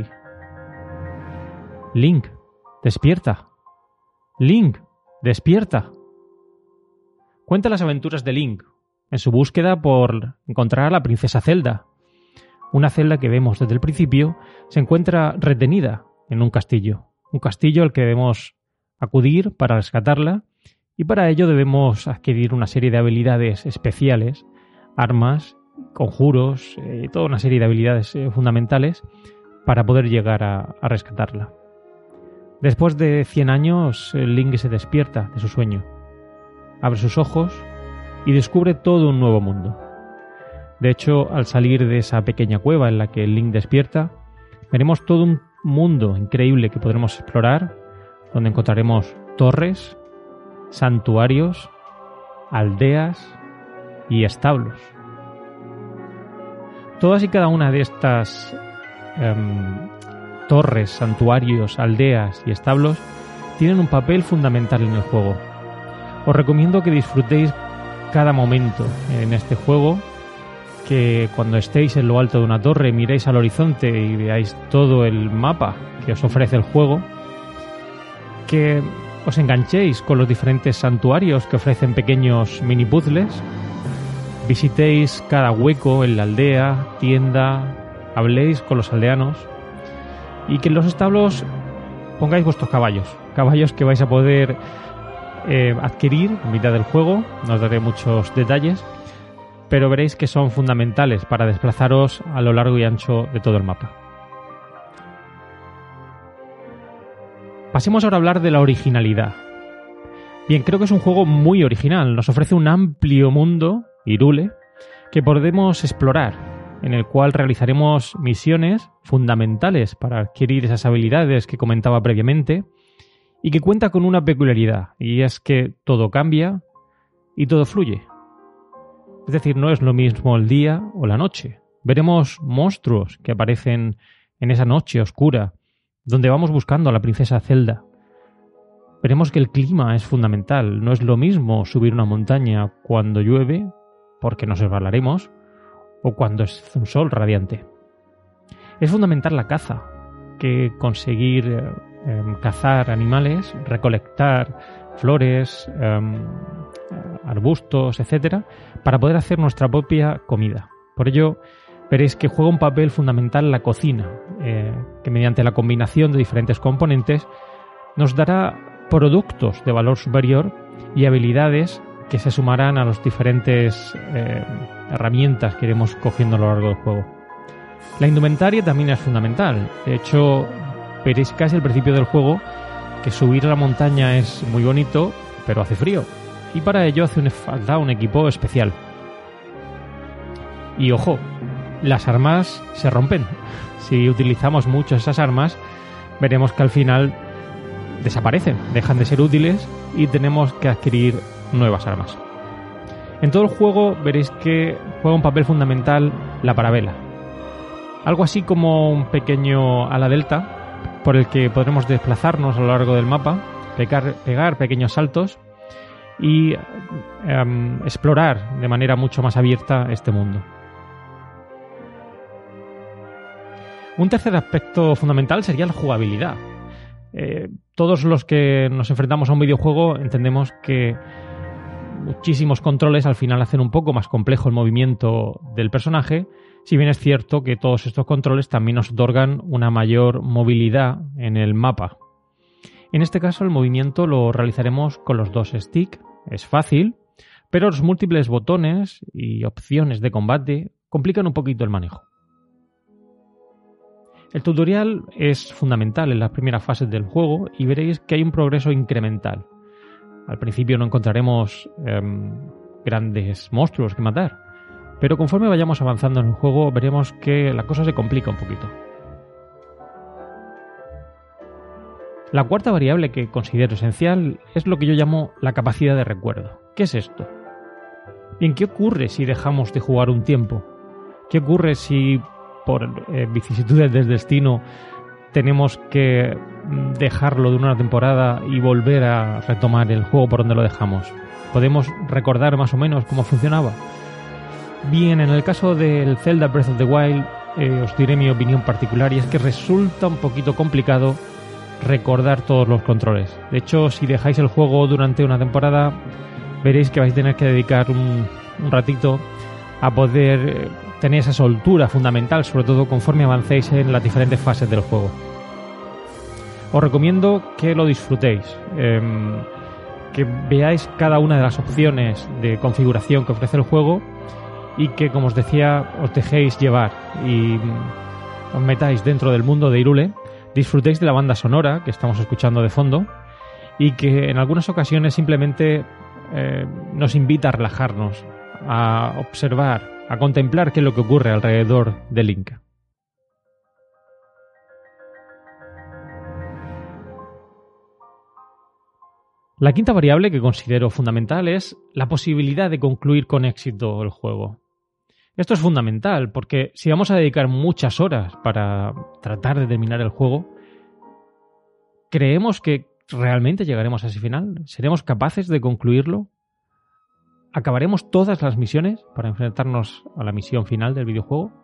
Link, despierta. Link, despierta. Cuenta las aventuras de Link en su búsqueda por encontrar a la princesa Zelda. Una Zelda que vemos desde el principio se encuentra retenida en un castillo. Un castillo al que debemos acudir para rescatarla, y para ello debemos adquirir una serie de habilidades especiales armas, conjuros y eh, toda una serie de habilidades eh, fundamentales para poder llegar a, a rescatarla. Después de cien años, Link se despierta de su sueño, abre sus ojos y descubre todo un nuevo mundo. De hecho, al salir de esa pequeña cueva en la que Link despierta, veremos todo un mundo increíble que podremos explorar, donde encontraremos torres, santuarios, aldeas y establos. Todas y cada una de estas um, torres, santuarios, aldeas y establos tienen un papel fundamental en el juego. Os recomiendo que disfrutéis cada momento en este juego, que cuando estéis en lo alto de una torre miréis al horizonte y veáis todo el mapa que os ofrece el juego, que os enganchéis con los diferentes santuarios que ofrecen pequeños mini puzzles, visitéis cada hueco en la aldea, tienda, habléis con los aldeanos y que en los establos pongáis vuestros caballos, caballos que vais a poder eh, adquirir en mitad del juego. No os daré muchos detalles, pero veréis que son fundamentales para desplazaros a lo largo y ancho de todo el mapa. Pasemos ahora a hablar de la originalidad. Bien, creo que es un juego muy original. Nos ofrece un amplio mundo, Hyrule, que podemos explorar, en el cual realizaremos misiones fundamentales para adquirir esas habilidades que comentaba previamente, y que cuenta con una peculiaridad, y es que todo cambia y todo fluye. Es decir, no es lo mismo el día o la noche. Veremos monstruos que aparecen en esa noche oscura, donde vamos buscando a la princesa Zelda. Veremos que el clima es fundamental. No es lo mismo subir una montaña cuando llueve, porque nos resbalaremos, o cuando es un sol radiante. Es fundamental la caza, que conseguir eh, eh, cazar animales, recolectar flores, eh, arbustos, etcétera, para poder hacer nuestra propia comida. Por ello, veréis que juega un papel fundamental la cocina, eh, que mediante la combinación de diferentes componentes nos dará productos de valor superior y habilidades que se sumarán a las diferentes eh, herramientas que iremos cogiendo a lo largo del juego. La indumentaria también es fundamental. De hecho, veréis casi al principio del juego que subir a la montaña es muy bonito, pero hace frío. Y para ello hace falta un equipo especial. Y ojo, las armas se rompen. Si utilizamos mucho esas armas, veremos que al final desaparecen, dejan de ser útiles y tenemos que adquirir nuevas armas. En todo el juego veréis que juega un papel fundamental la parabela. Algo así como un pequeño ala delta por el que podremos desplazarnos a lo largo del mapa, pegar, pegar pequeños saltos y um, explorar de manera mucho más abierta este mundo. Un tercer aspecto fundamental sería la jugabilidad. Eh, todos los que nos enfrentamos a un videojuego entendemos que muchísimos controles al final hacen un poco más complejo el movimiento del personaje, si bien es cierto que todos estos controles también nos otorgan una mayor movilidad en el mapa. En este caso el movimiento lo realizaremos con los dos sticks, es fácil, pero los múltiples botones y opciones de combate complican un poquito el manejo. El tutorial es fundamental en las primeras fases del juego y veréis que hay un progreso incremental. Al principio no encontraremos eh, grandes monstruos que matar, pero conforme vayamos avanzando en el juego veremos que la cosa se complica un poquito. La cuarta variable que considero esencial es lo que yo llamo la capacidad de recuerdo. ¿Qué es esto? Bien, ¿qué ocurre si dejamos de jugar un tiempo? ¿Qué ocurre si por eh, vicisitudes del destino tenemos que dejarlo de una temporada y volver a retomar el juego por donde lo dejamos? ¿Podemos recordar más o menos cómo funcionaba? Bien, en el caso del Zelda Breath of the Wild eh, os diré mi opinión particular, y es que resulta un poquito complicado recordar todos los controles. De hecho, si dejáis el juego durante una temporada, veréis que vais a tener que dedicar un, un ratito a poder eh, tener esa soltura fundamental, sobre todo conforme avancéis en las diferentes fases del juego. Os recomiendo que lo disfrutéis, eh, que veáis cada una de las opciones de configuración que ofrece el juego y que, como os decía, os dejéis llevar y os metáis dentro del mundo de Hyrule, disfrutéis de la banda sonora que estamos escuchando de fondo y que en algunas ocasiones simplemente eh, nos invita a relajarnos, a observar, a contemplar qué es lo que ocurre alrededor de Link. La quinta variable que considero fundamental es la posibilidad de concluir con éxito el juego. Esto es fundamental porque si vamos a dedicar muchas horas para tratar de terminar el juego, ¿creemos que realmente llegaremos a ese final? ¿Seremos capaces de concluirlo? ¿Acabaremos todas las misiones para enfrentarnos a la misión final del videojuego?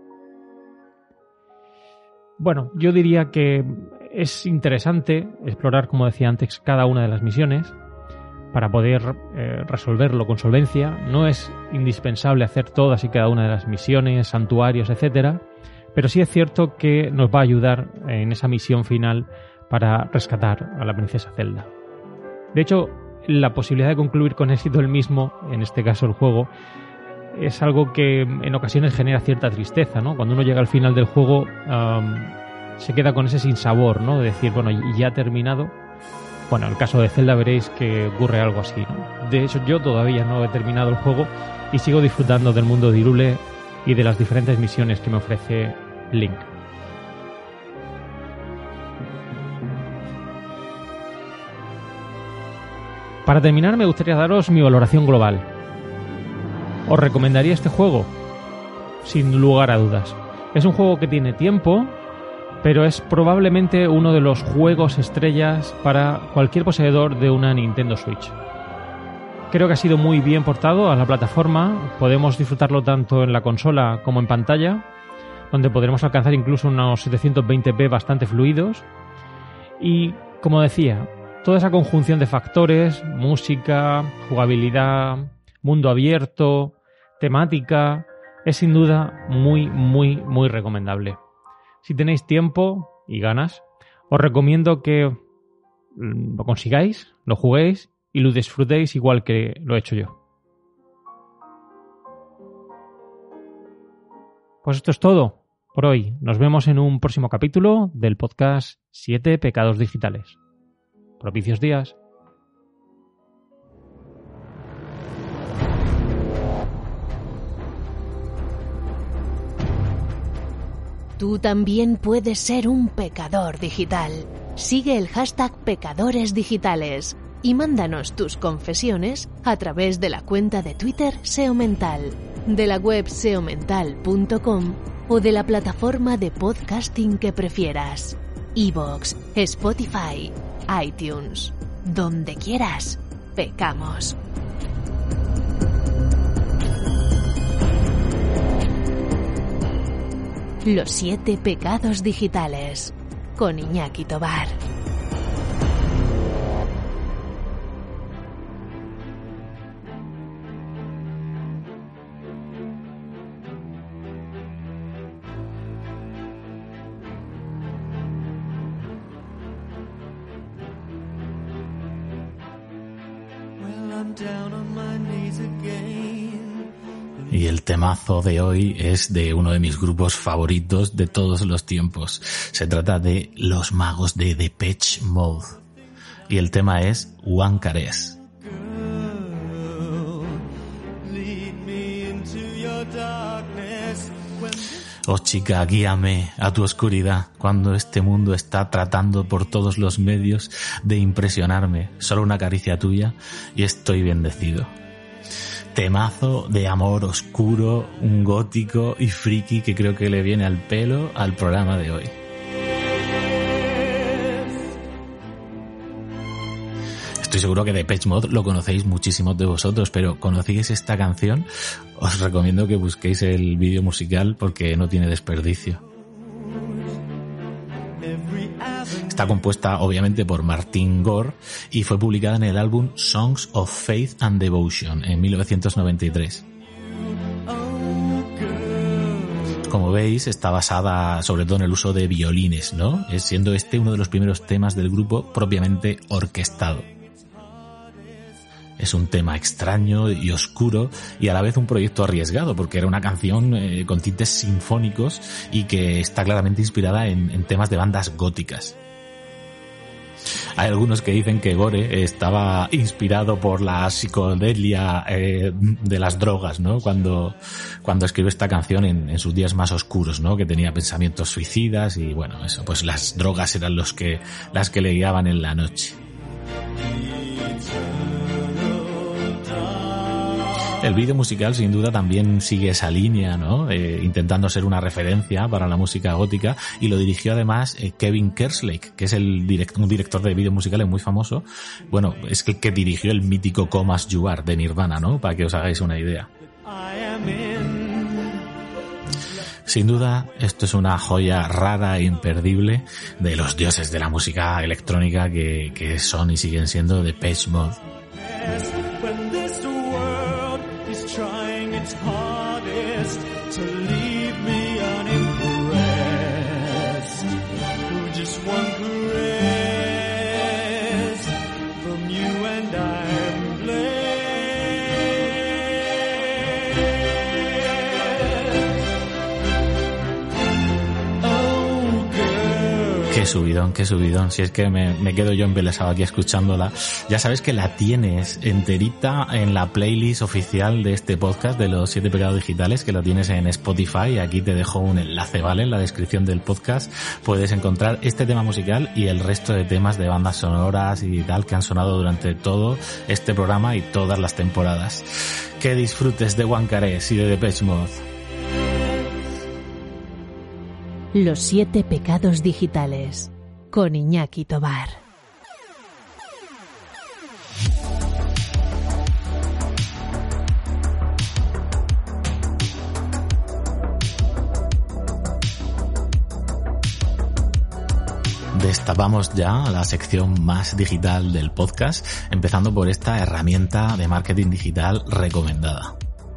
Bueno, yo diría que es interesante explorar, como decía antes, cada una de las misiones para poder eh, resolverlo con solvencia. No es indispensable hacer todas y cada una de las misiones, santuarios, etcétera, pero sí es cierto que nos va a ayudar en esa misión final para rescatar a la princesa Zelda. De hecho, la posibilidad de concluir con éxito el mismo, en este caso el juego, es algo que en ocasiones genera cierta tristeza, ¿no? Cuando uno llega al final del juego um, se queda con ese sinsabor, ¿no? De decir, bueno, ya ha terminado. Bueno, en el caso de Zelda veréis que ocurre algo así, ¿no? De hecho, yo todavía no he terminado el juego y sigo disfrutando del mundo de Hyrule y de las diferentes misiones que me ofrece Link. Para terminar, me gustaría daros mi valoración global. ¿Os recomendaría este juego? Sin lugar a dudas. Es un juego que tiene tiempo, pero es probablemente uno de los juegos estrellas para cualquier poseedor de una Nintendo Switch. Creo que ha sido muy bien portado a la plataforma. Podemos disfrutarlo tanto en la consola como en pantalla, donde podremos alcanzar incluso unos setecientos veinte p bastante fluidos. Y, como decía, toda esa conjunción de factores, música, jugabilidad, mundo abierto, temática, es sin duda muy, muy, muy recomendable. Si tenéis tiempo y ganas, os recomiendo que lo consigáis, lo juguéis y lo disfrutéis igual que lo he hecho yo. Pues esto es todo por hoy. Nos vemos en un próximo capítulo del podcast siete Pecados Digitales. Propicios días. Tú también puedes ser un pecador digital. Sigue el hashtag Pecadores Digitales y mándanos tus confesiones a través de la cuenta de Twitter S E O Mental, de la web seomental punto com o de la plataforma de podcasting que prefieras. iVoox, Spotify, iTunes. Donde quieras, pecamos. Los siete pecados digitales, con Iñaki Tobar. Y el temazo de hoy es de uno de mis grupos favoritos de todos los tiempos. Se trata de Los Magos de Depeche Mode. Y el tema es One Caress. Oh chica, guíame a tu oscuridad cuando este mundo está tratando por todos los medios de impresionarme. Solo una caricia tuya y estoy bendecido. Temazo de amor oscuro, un gótico y friki que creo que le viene al pelo al programa de hoy. Estoy seguro que Depeche Mode lo conocéis muchísimos de vosotros, pero ¿conocéis esta canción? Os recomiendo que busquéis el vídeo musical porque no tiene desperdicio. Está compuesta obviamente por Martin Gore y fue publicada en el álbum Songs of Faith and Devotion en mil novecientos noventa y tres. Como veis, está basada sobre todo en el uso de violines, ¿no? Es siendo este uno de los primeros temas del grupo propiamente orquestado. Es un tema extraño y oscuro y a la vez un proyecto arriesgado porque era una canción eh, con tintes sinfónicos y que está claramente inspirada en, en temas de bandas góticas. Hay algunos que dicen que Gore estaba inspirado por la psicodelia eh, de las drogas, ¿no? Cuando, cuando escribió esta canción en, en sus días más oscuros, ¿no? Que tenía pensamientos suicidas y bueno, eso, pues las drogas eran los que, las que le guiaban en la noche. El vídeo musical sin duda también sigue esa línea, ¿no? Eh, intentando ser una referencia para la música gótica y lo dirigió además eh, Kevin Kerslake, que es el direct, un director de vídeos musicales muy famoso. Bueno, es que, que dirigió el mítico Come As You Are de Nirvana, ¿no? Para que os hagáis una idea. Sin duda, esto es una joya rara e imperdible de los dioses de la música electrónica que, que son y siguen siendo Depeche Mode. Its hardest to leave me unimpressed. Just one caress from you and I'm blessed. Oh, girl. Qué subidón, qué subidón. Si es que me, me quedo yo embelesado aquí escuchándola. Ya sabes que la tienes enterita en la playlist oficial de este podcast de los siete pecados digitales, que lo tienes en Spotify. Aquí te dejo un enlace, ¿vale? En la descripción del podcast puedes encontrar este tema musical y el resto de temas de bandas sonoras y tal que han sonado durante todo este programa y todas las temporadas. Que disfrutes de Juan Carés y de Depeche Mode. Los siete pecados digitales, con Iñaki Tobar. Destapamos ya la sección más digital del podcast, empezando por esta herramienta de marketing digital recomendada.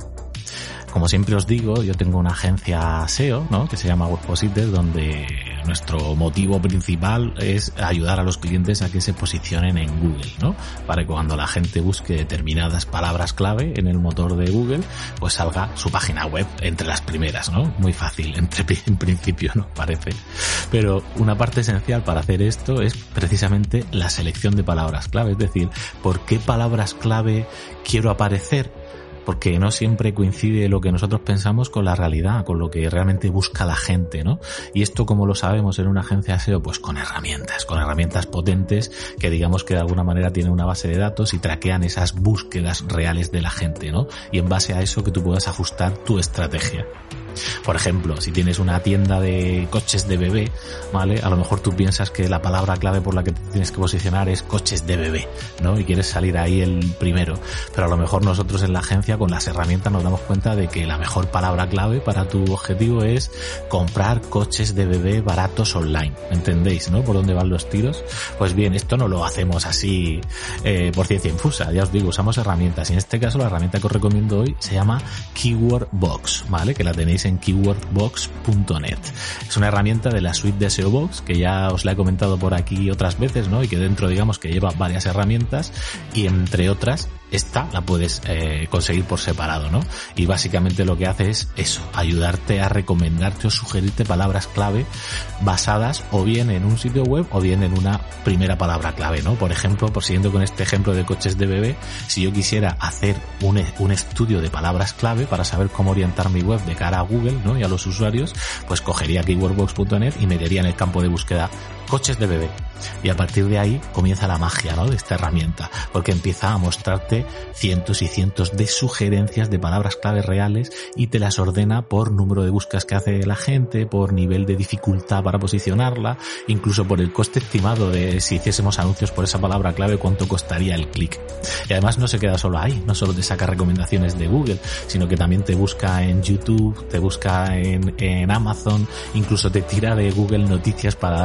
Como siempre os digo, yo tengo una agencia S E O, ¿no? Que se llama Webpositor, donde nuestro motivo principal es ayudar a los clientes a que se posicionen en Google, ¿no? Para que cuando la gente busque determinadas palabras clave en el motor de Google, pues salga su página web entre las primeras, ¿no? Muy fácil, entre, en principio, ¿no? Parece. Pero una parte esencial para hacer esto es precisamente la selección de palabras clave, es decir, ¿por qué palabras clave quiero aparecer? Porque no siempre coincide lo que nosotros pensamos con la realidad, con lo que realmente busca la gente, ¿no? Y esto, como lo sabemos en una agencia S E O, pues con herramientas, con herramientas potentes que digamos que de alguna manera tienen una base de datos y traquean esas búsquedas reales de la gente, ¿no? Y en base a eso que tú puedas ajustar tu estrategia. Por ejemplo, si tienes una tienda de coches de bebé, ¿vale? A lo mejor tú piensas que la palabra clave por la que te tienes que posicionar es coches de bebé, ¿no? Y quieres salir ahí el primero. Pero a lo mejor nosotros en la agencia con las herramientas nos damos cuenta de que la mejor palabra clave para tu objetivo es comprar coches de bebé baratos online. ¿Entendéis, no? Por dónde van los tiros. Pues bien, esto no lo hacemos así eh, por ciencia infusa. Ya os digo, usamos herramientas. Y en este caso la herramienta que os recomiendo hoy se llama Keyword Box, ¿vale? Que la tenéis en keyword box punto net. Es una herramienta de la suite de S E O Box que ya os la he comentado por aquí otras veces, ¿no? Y que dentro, digamos, que lleva varias herramientas y entre otras esta la puedes eh, conseguir por separado, ¿no? Y básicamente lo que hace es eso, ayudarte a recomendarte o sugerirte palabras clave basadas o bien en un sitio web o bien en una primera palabra clave, ¿no? Por ejemplo, por siguiendo con este ejemplo de coches de bebé, si yo quisiera hacer un, un estudio de palabras clave para saber cómo orientar mi web de cara a Google, ¿no? Y a los usuarios, pues cogería keyword box punto net y metería en el campo de búsqueda coches de bebé. Y a partir de ahí comienza la magia, ¿no? De esta herramienta, porque empieza a mostrarte cientos y cientos de sugerencias de palabras claves reales y te las ordena por número de búsquedas que hace la gente, por nivel de dificultad para posicionarla, incluso por el coste estimado de si hiciésemos anuncios por esa palabra clave, cuánto costaría el clic. Y además no se queda solo ahí, no solo te saca recomendaciones de Google, sino que también te busca en YouTube, te busca en, en Amazon, incluso te tira de Google Noticias para darte ideas.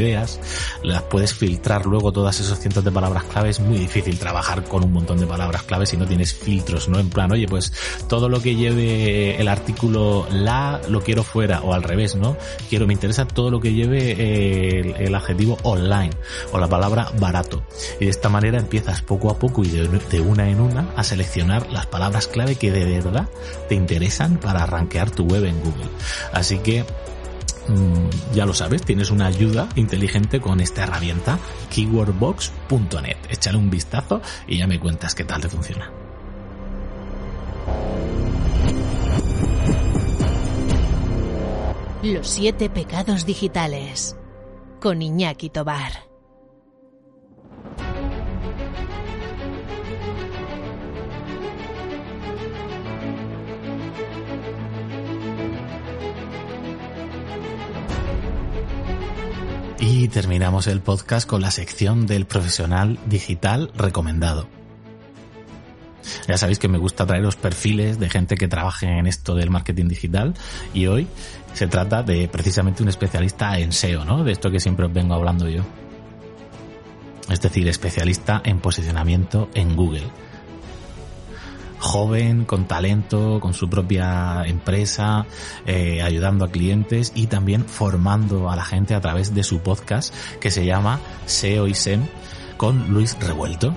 ideas, las puedes filtrar luego todas esos cientos de palabras clave. Es muy difícil trabajar con un montón de palabras clave si no tienes filtros, ¿no? En plan, oye, pues todo lo que lleve el artículo la lo quiero fuera, o al revés, ¿no? Quiero, me interesa todo lo que lleve el, el adjetivo online o la palabra barato. Y de esta manera empiezas poco a poco y de, de una en una a seleccionar las palabras clave que de verdad te interesan para rankear tu web en Google. Así que mmm, ya lo sabes, tienes una ayuda inteligente con esta herramienta keywordbox punto net. Échale un vistazo y ya me cuentas qué tal te funciona. Los siete pecados digitales con Iñaki Tobar. Y terminamos el podcast con la sección del profesional digital recomendado. Ya sabéis que me gusta traeros perfiles de gente que trabaje en esto del marketing digital, y hoy se trata de precisamente un especialista en S E O, ¿no? De esto que siempre os vengo hablando yo. Es decir, especialista en posicionamiento en Google. Joven, con talento, con su propia empresa, eh, ayudando a clientes y también formando a la gente a través de su podcast que se llama S E O y S E M con Luis Revuelto.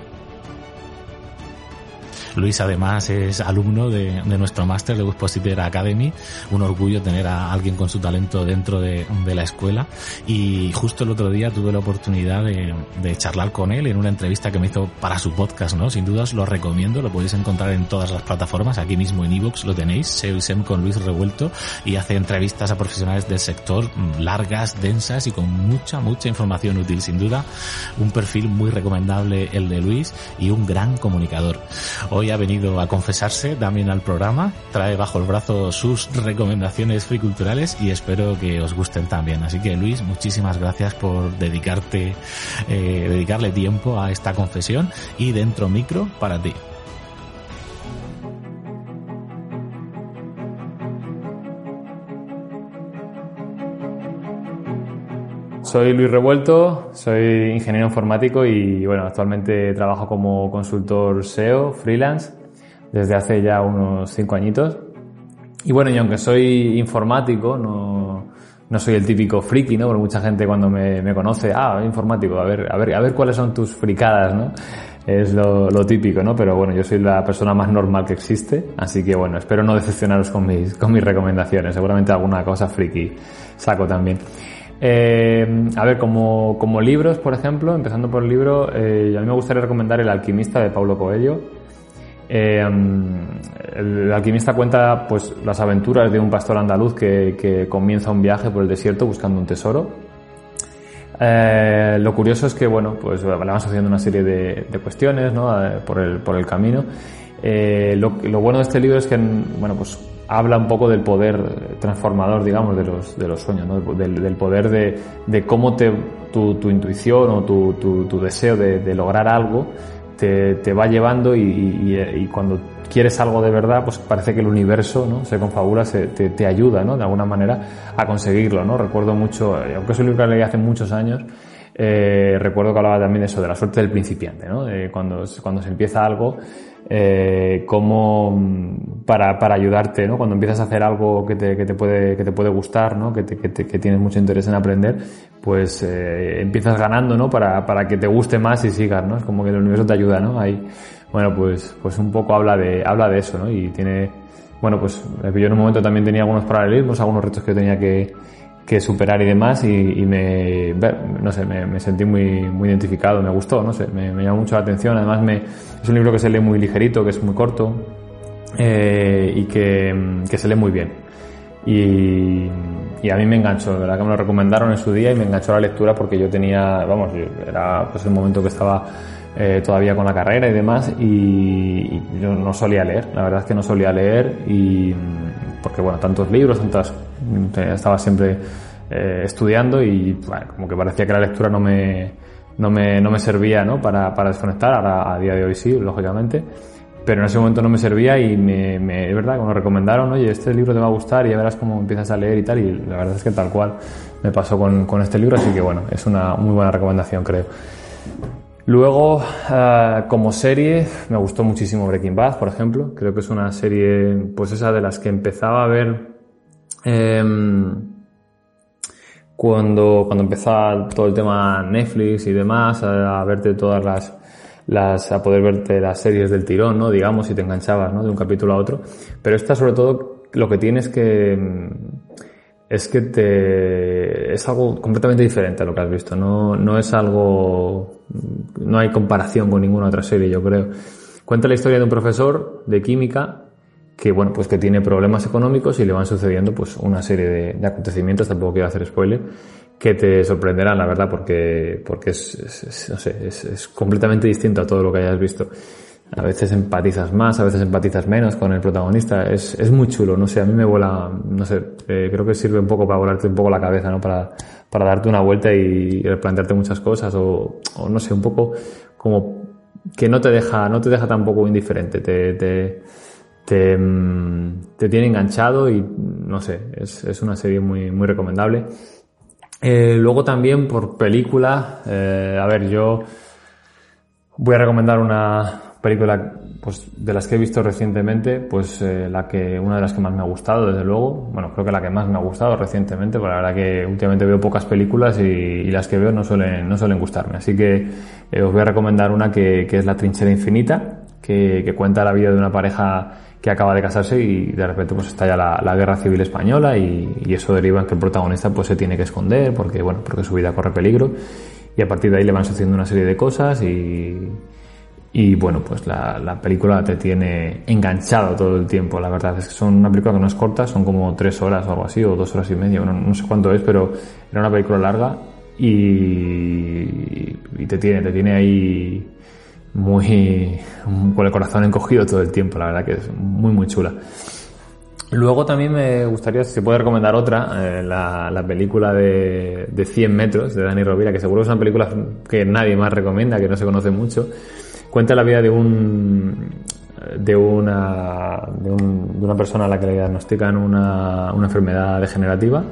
Luis además es alumno de, de nuestro máster de Webpositor Academy. Un orgullo tener a alguien con su talento dentro de, de la escuela, y justo el otro día tuve la oportunidad de, de charlar con él en una entrevista que me hizo para su podcast, ¿no? Sin duda os lo recomiendo, lo podéis encontrar en todas las plataformas, aquí mismo en iVoox lo tenéis, S E O y S E M con Luis Revuelto, y hace entrevistas a profesionales del sector, largas, densas y con mucha, mucha información útil. Sin duda, un perfil muy recomendable el de Luis y un gran comunicador. Hoy ha venido a confesarse también al programa, trae bajo el brazo sus recomendaciones friculturales y espero que os gusten también. Así que Luis, muchísimas gracias por dedicarte, eh, dedicarle tiempo a esta confesión, y dentro micro para ti. Soy Luis Revuelto, soy ingeniero informático y bueno, actualmente trabajo como consultor S E O freelance desde hace ya unos cinco añitos. Y bueno, y aunque soy informático, no, no soy el típico friki, ¿no? Porque mucha gente cuando me, me conoce, ah, informático, a ver, a ver, a ver cuáles son tus fricadas, ¿no? Es lo, lo típico, ¿no? Pero bueno, yo soy la persona más normal que existe, así que bueno, espero no decepcionaros con mis, con mis recomendaciones. Seguramente alguna cosa friki saco también. Eh, a ver, como, como libros, por ejemplo, empezando por el libro, eh, a mí me gustaría recomendar El alquimista de Paulo Coelho. Eh, el alquimista cuenta pues las aventuras de un pastor andaluz que, que comienza un viaje por el desierto buscando un tesoro. Eh, lo curioso es que, bueno, pues le van sucediendo una serie de, de cuestiones, ¿no? por el, por el camino. Eh, lo, lo bueno de este libro es que, bueno, pues habla un poco del poder transformador, digamos, de los, de los sueños, ¿no? Del, del poder de, de cómo te, tu, tu intuición o tu, tu, tu deseo de, de lograr algo te, te va llevando y, y, y cuando quieres algo de verdad, pues parece que el universo, ¿no? Se confabula, se, te, te ayuda, ¿no? De alguna manera a conseguirlo, ¿no? Recuerdo mucho, aunque es un libro que leí hace muchos años, eh, recuerdo que hablaba también de eso, de la suerte del principiante, ¿no? De cuando, cuando se empieza algo, eh, como para, para ayudarte, ¿no? Cuando empiezas a hacer algo que te, que te puede, que te puede gustar, ¿no? Que, te, que, te, que tienes mucho interés en aprender, pues, eh, empiezas ganando, ¿no? Para, para que te guste más y sigas, ¿no? Es como que el universo te ayuda, ¿no? Ahí, bueno, pues, pues un poco habla de, habla de eso, ¿no? Y tiene, bueno, pues, yo en un momento también tenía algunos paralelismos, algunos retos que yo tenía que, que superar y demás, y, y me, no sé, me, me sentí muy, muy identificado, me gustó, no sé, me, me llamó mucho la atención. Además me, es un libro que se lee muy ligerito, que es muy corto, eh, y que, que se lee muy bien. Y, y a mí me enganchó, de verdad que me lo recomendaron en su día y me enganchó la lectura porque yo tenía, vamos, yo, era pues el momento que estaba eh, todavía con la carrera y demás, y, y yo no solía leer, la verdad es que no solía leer, y porque bueno, tantos libros, tantas, estaba siempre eh, estudiando y bueno, como que parecía que la lectura no me no me, no me servía, ¿no? para, para desconectar. Ahora a día de hoy sí, lógicamente, pero en ese momento no me servía y me, me, es verdad, cuando recomendaron, oye, este libro te va a gustar y ya verás cómo empiezas a leer y tal, y la verdad es que tal cual me pasó con, con este libro, así que bueno, es una muy buena recomendación, creo. Luego, uh, como serie, me gustó muchísimo Breaking Bad, por ejemplo. Creo que es una serie, pues esa de las que empezaba a ver eh, cuando, cuando empezaba todo el tema Netflix y demás, a, a verte todas las, las, a poder verte las series del tirón, ¿no? Digamos, si te enganchabas, ¿no? De un capítulo a otro. Pero esta, sobre todo, lo que tiene es que, es que te, es algo completamente diferente a lo que has visto. No, no es algo, no hay comparación con ninguna otra serie, yo creo. Cuenta la historia de un profesor de química que, bueno, pues que tiene problemas económicos y le van sucediendo, pues, una serie de, de acontecimientos, tampoco quiero hacer spoiler, que te sorprenderán, la verdad, porque, porque es, es, es no sé, es, es completamente distinto a todo lo que hayas visto. A veces empatizas más, a veces empatizas menos con el protagonista. Es, es muy chulo, no sé, a mí me vuela, no sé, eh, creo que sirve un poco para volarte un poco la cabeza, ¿no? Para, para darte una vuelta y replantearte muchas cosas, o, o no sé, un poco como que no te deja, no te deja tampoco indiferente, te, te, te, te tiene enganchado y, no sé, es, es una serie muy, muy recomendable. Eh, luego también por película, eh, a ver, yo voy a recomendar una película, pues, de las que he visto recientemente, pues eh, la que una de las que más me ha gustado, desde luego. Bueno, creo que la que más me ha gustado recientemente, porque la verdad que últimamente veo pocas películas y, y las que veo no suelen no suelen gustarme. Así que eh, os voy a recomendar una que, que es La trinchera infinita, que, que cuenta la vida de una pareja que acaba de casarse y de repente pues estalla la, la guerra civil española y, y eso deriva en que el protagonista pues se tiene que esconder porque, bueno, porque su vida corre peligro, y a partir de ahí le van sucediendo una serie de cosas y Y bueno, pues la, la película te tiene enganchado todo el tiempo. La verdad es que son una película que no es corta, son como tres horas o algo así, o dos horas y media, no, no sé cuánto es, pero era una película larga y, y te tiene, te tiene ahí muy, con el corazón encogido todo el tiempo. La verdad que es muy, muy chula. Luego también me gustaría, si se puede recomendar otra, eh, la, la película de, de cien metros, de Dani Rovira, que seguro es una película que nadie más recomienda, que no se conoce mucho. Cuenta la vida de un de una de, un, de una persona a la que le diagnostican una, una enfermedad degenerativa,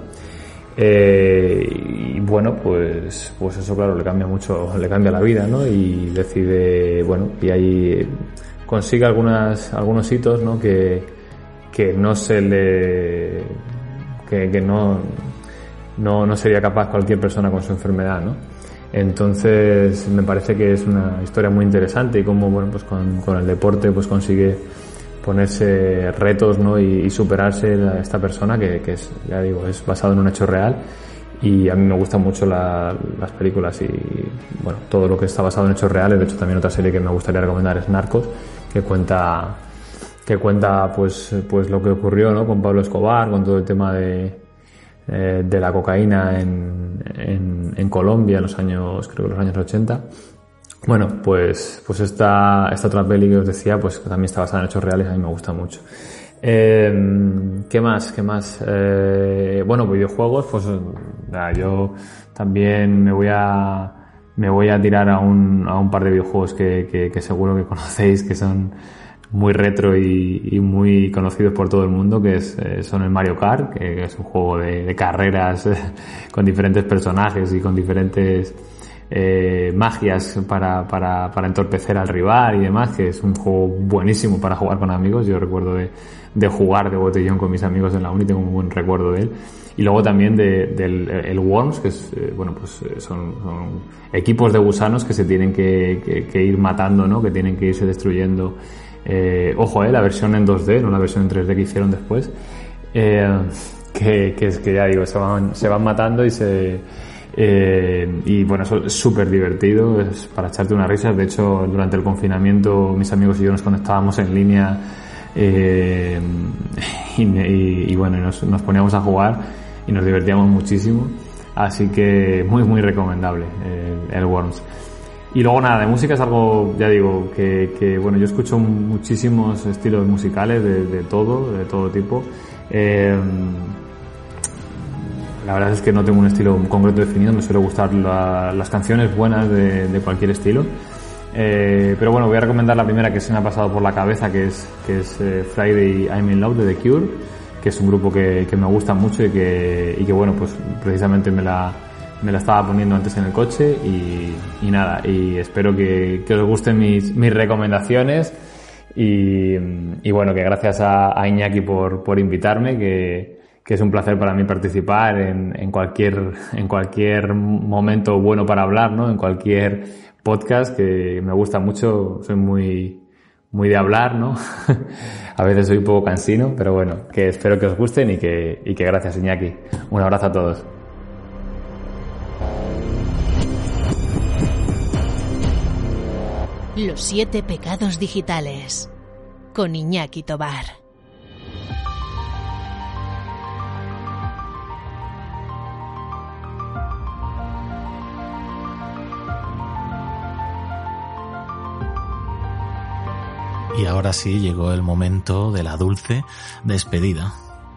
eh, y bueno, pues pues eso, claro, le cambia mucho, le cambia la vida, ¿no? Y decide, bueno, y ahí consigue algunas algunos hitos, ¿no? Que que no se le que, que no no no sería capaz cualquier persona con su enfermedad, ¿no? Entonces me parece que es una historia muy interesante y cómo, bueno, pues con, con el deporte pues consigue ponerse retos, ¿no? y, y superarse a esta persona que, que es, ya digo, es basado en un hecho real, y a mí me gustan mucho la, las películas y, bueno, todo lo que está basado en hechos reales. De hecho, también otra serie que me gustaría recomendar es Narcos, que cuenta que cuenta pues pues lo que ocurrió, ¿no? Con Pablo Escobar, con todo el tema de de la cocaína en, en, en Colombia en los años, creo que los años ochenta. Bueno, pues, pues esta, esta otra peli que os decía, pues también está basada en hechos reales, a mí me gusta mucho. Eh, ¿qué más? ¿Qué más? Eh, bueno, videojuegos, pues nada, yo también me voy a, me voy a tirar a un, a un par de videojuegos que, que, que seguro que conocéis, que son muy retro y, y muy conocidos por todo el mundo, que es, eh, son el Mario Kart, que, que es un juego de, de carreras con diferentes personajes y con diferentes eh, magias para, para, para entorpecer al rival y demás, que es un juego buenísimo para jugar con amigos. Yo recuerdo de, de jugar de botellón con mis amigos en la uni, tengo un buen recuerdo de él. Y luego también de, del el Worms, que es, eh, bueno, pues son, son equipos de gusanos que se tienen que, que, que ir matando, ¿no? Que tienen que irse destruyendo. Eh, ojo, eh, la versión en dos D, no la versión en tres D que hicieron después, eh, que, que es que ya digo, se van, se van matando y se, eh, y bueno, eso es súper divertido, es para echarte una risa. De hecho, durante el confinamiento, mis amigos y yo nos conectábamos en línea, eh, y, y, y bueno, nos, nos poníamos a jugar y nos divertíamos muchísimo, así que muy, muy recomendable el, el Worms. Y luego nada, de música es algo, ya digo, que, que bueno, yo escucho muchísimos estilos musicales de, de todo, de todo tipo. Eh, la verdad es que no tengo un estilo concreto definido, me suele gustar la, las canciones buenas de, de cualquier estilo. Eh, pero bueno, voy a recomendar la primera que se me ha pasado por la cabeza, que es, que es eh, Friday I'm in Love de The Cure, que es un grupo que, que me gusta mucho y que, y que bueno, pues precisamente me la, me la estaba poniendo antes en el coche y, y nada, y espero que, que os gusten mis, mis recomendaciones y, y bueno, que gracias a, a Iñaki por, por invitarme, que, que es un placer para mí participar en, en cualquier, en cualquier momento bueno para hablar, ¿no? En cualquier podcast, que me gusta mucho, soy muy, muy de hablar, ¿no? A veces soy un poco cansino, pero bueno, que espero que os gusten y que, y que gracias, Iñaki. Un abrazo a todos. Los siete pecados digitales, con Iñaki Tobar. Y ahora sí llegó el momento de la dulce despedida.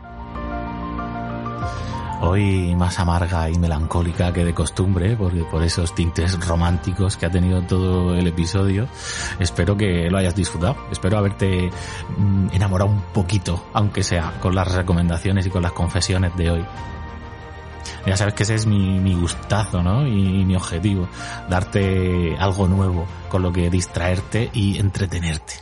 Hoy más amarga y melancólica que de costumbre, porque por esos tintes románticos que ha tenido todo el episodio. Espero que lo hayas disfrutado. Espero haberte enamorado un poquito, aunque sea, con las recomendaciones y con las confesiones de hoy. Ya sabes que ese es mi, mi gustazo, ¿no? Y, y mi objetivo. Darte algo nuevo con lo que distraerte y entretenerte.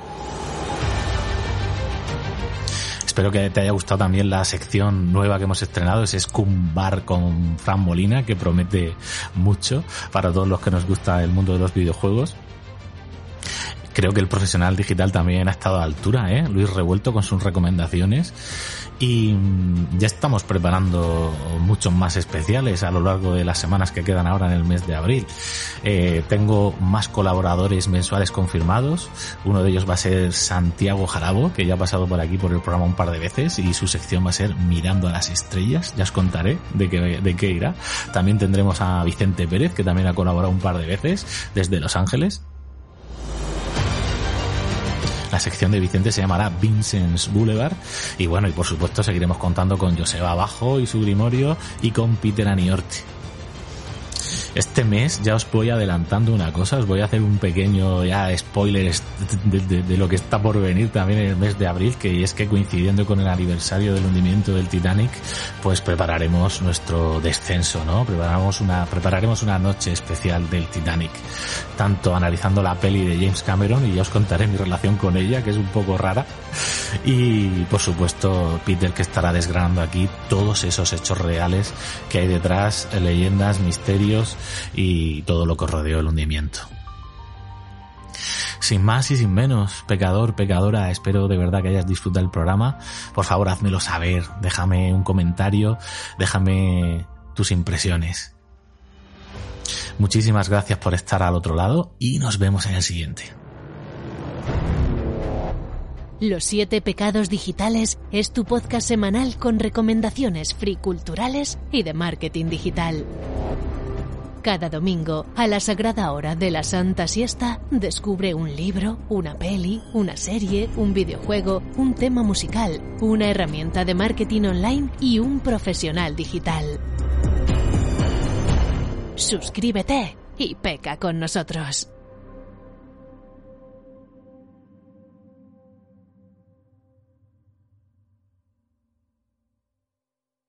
Espero que te haya gustado también la sección nueva que hemos estrenado, ese Scum Bar con Fran Molina, que promete mucho para todos los que nos gusta el mundo de los videojuegos. Creo que el profesional digital también ha estado a la altura, ¿eh? Luis Revuelto con sus recomendaciones. Y ya estamos preparando muchos más especiales a lo largo de las semanas que quedan ahora en el mes de abril. Eh, tengo más colaboradores mensuales confirmados. Uno de ellos va a ser Santiago Jarabo, que ya ha pasado por aquí por el programa un par de veces, y su sección va a ser Mirando a las Estrellas. Ya os contaré de qué, de qué irá. También tendremos a Vicente Pérez, que también ha colaborado un par de veces desde Los Ángeles. La sección de Vicente se llamará Vincent's Boulevard. Y bueno, y por supuesto seguiremos contando con Joseba Abajo y su Grimorio y con Peter Aniorti. Este mes ya os voy adelantando una cosa, os voy a hacer un pequeño ya spoiler de, de, de lo que está por venir también en el mes de abril, que es que coincidiendo con el aniversario del hundimiento del Titanic, pues prepararemos nuestro descenso, ¿no? Preparamos una, prepararemos una noche especial del Titanic, tanto analizando la peli de James Cameron, y ya os contaré mi relación con ella, que es un poco rara, y por supuesto Peter, que estará desgranando aquí todos esos hechos reales que hay detrás, leyendas, misterios y todo lo que rodeó el hundimiento. Sin más y sin menos, pecador, pecadora, espero de verdad que hayas disfrutado el programa. Por favor, házmelo saber, déjame un comentario, déjame tus impresiones. Muchísimas gracias por estar al otro lado y nos vemos en el siguiente. Los siete pecados digitales es tu podcast semanal con recomendaciones free culturales y de marketing digital. Cada domingo, a la sagrada hora de la Santa Siesta, descubre un libro, una peli, una serie, un videojuego, un tema musical, una herramienta de marketing online y un profesional digital. Suscríbete y peca con nosotros.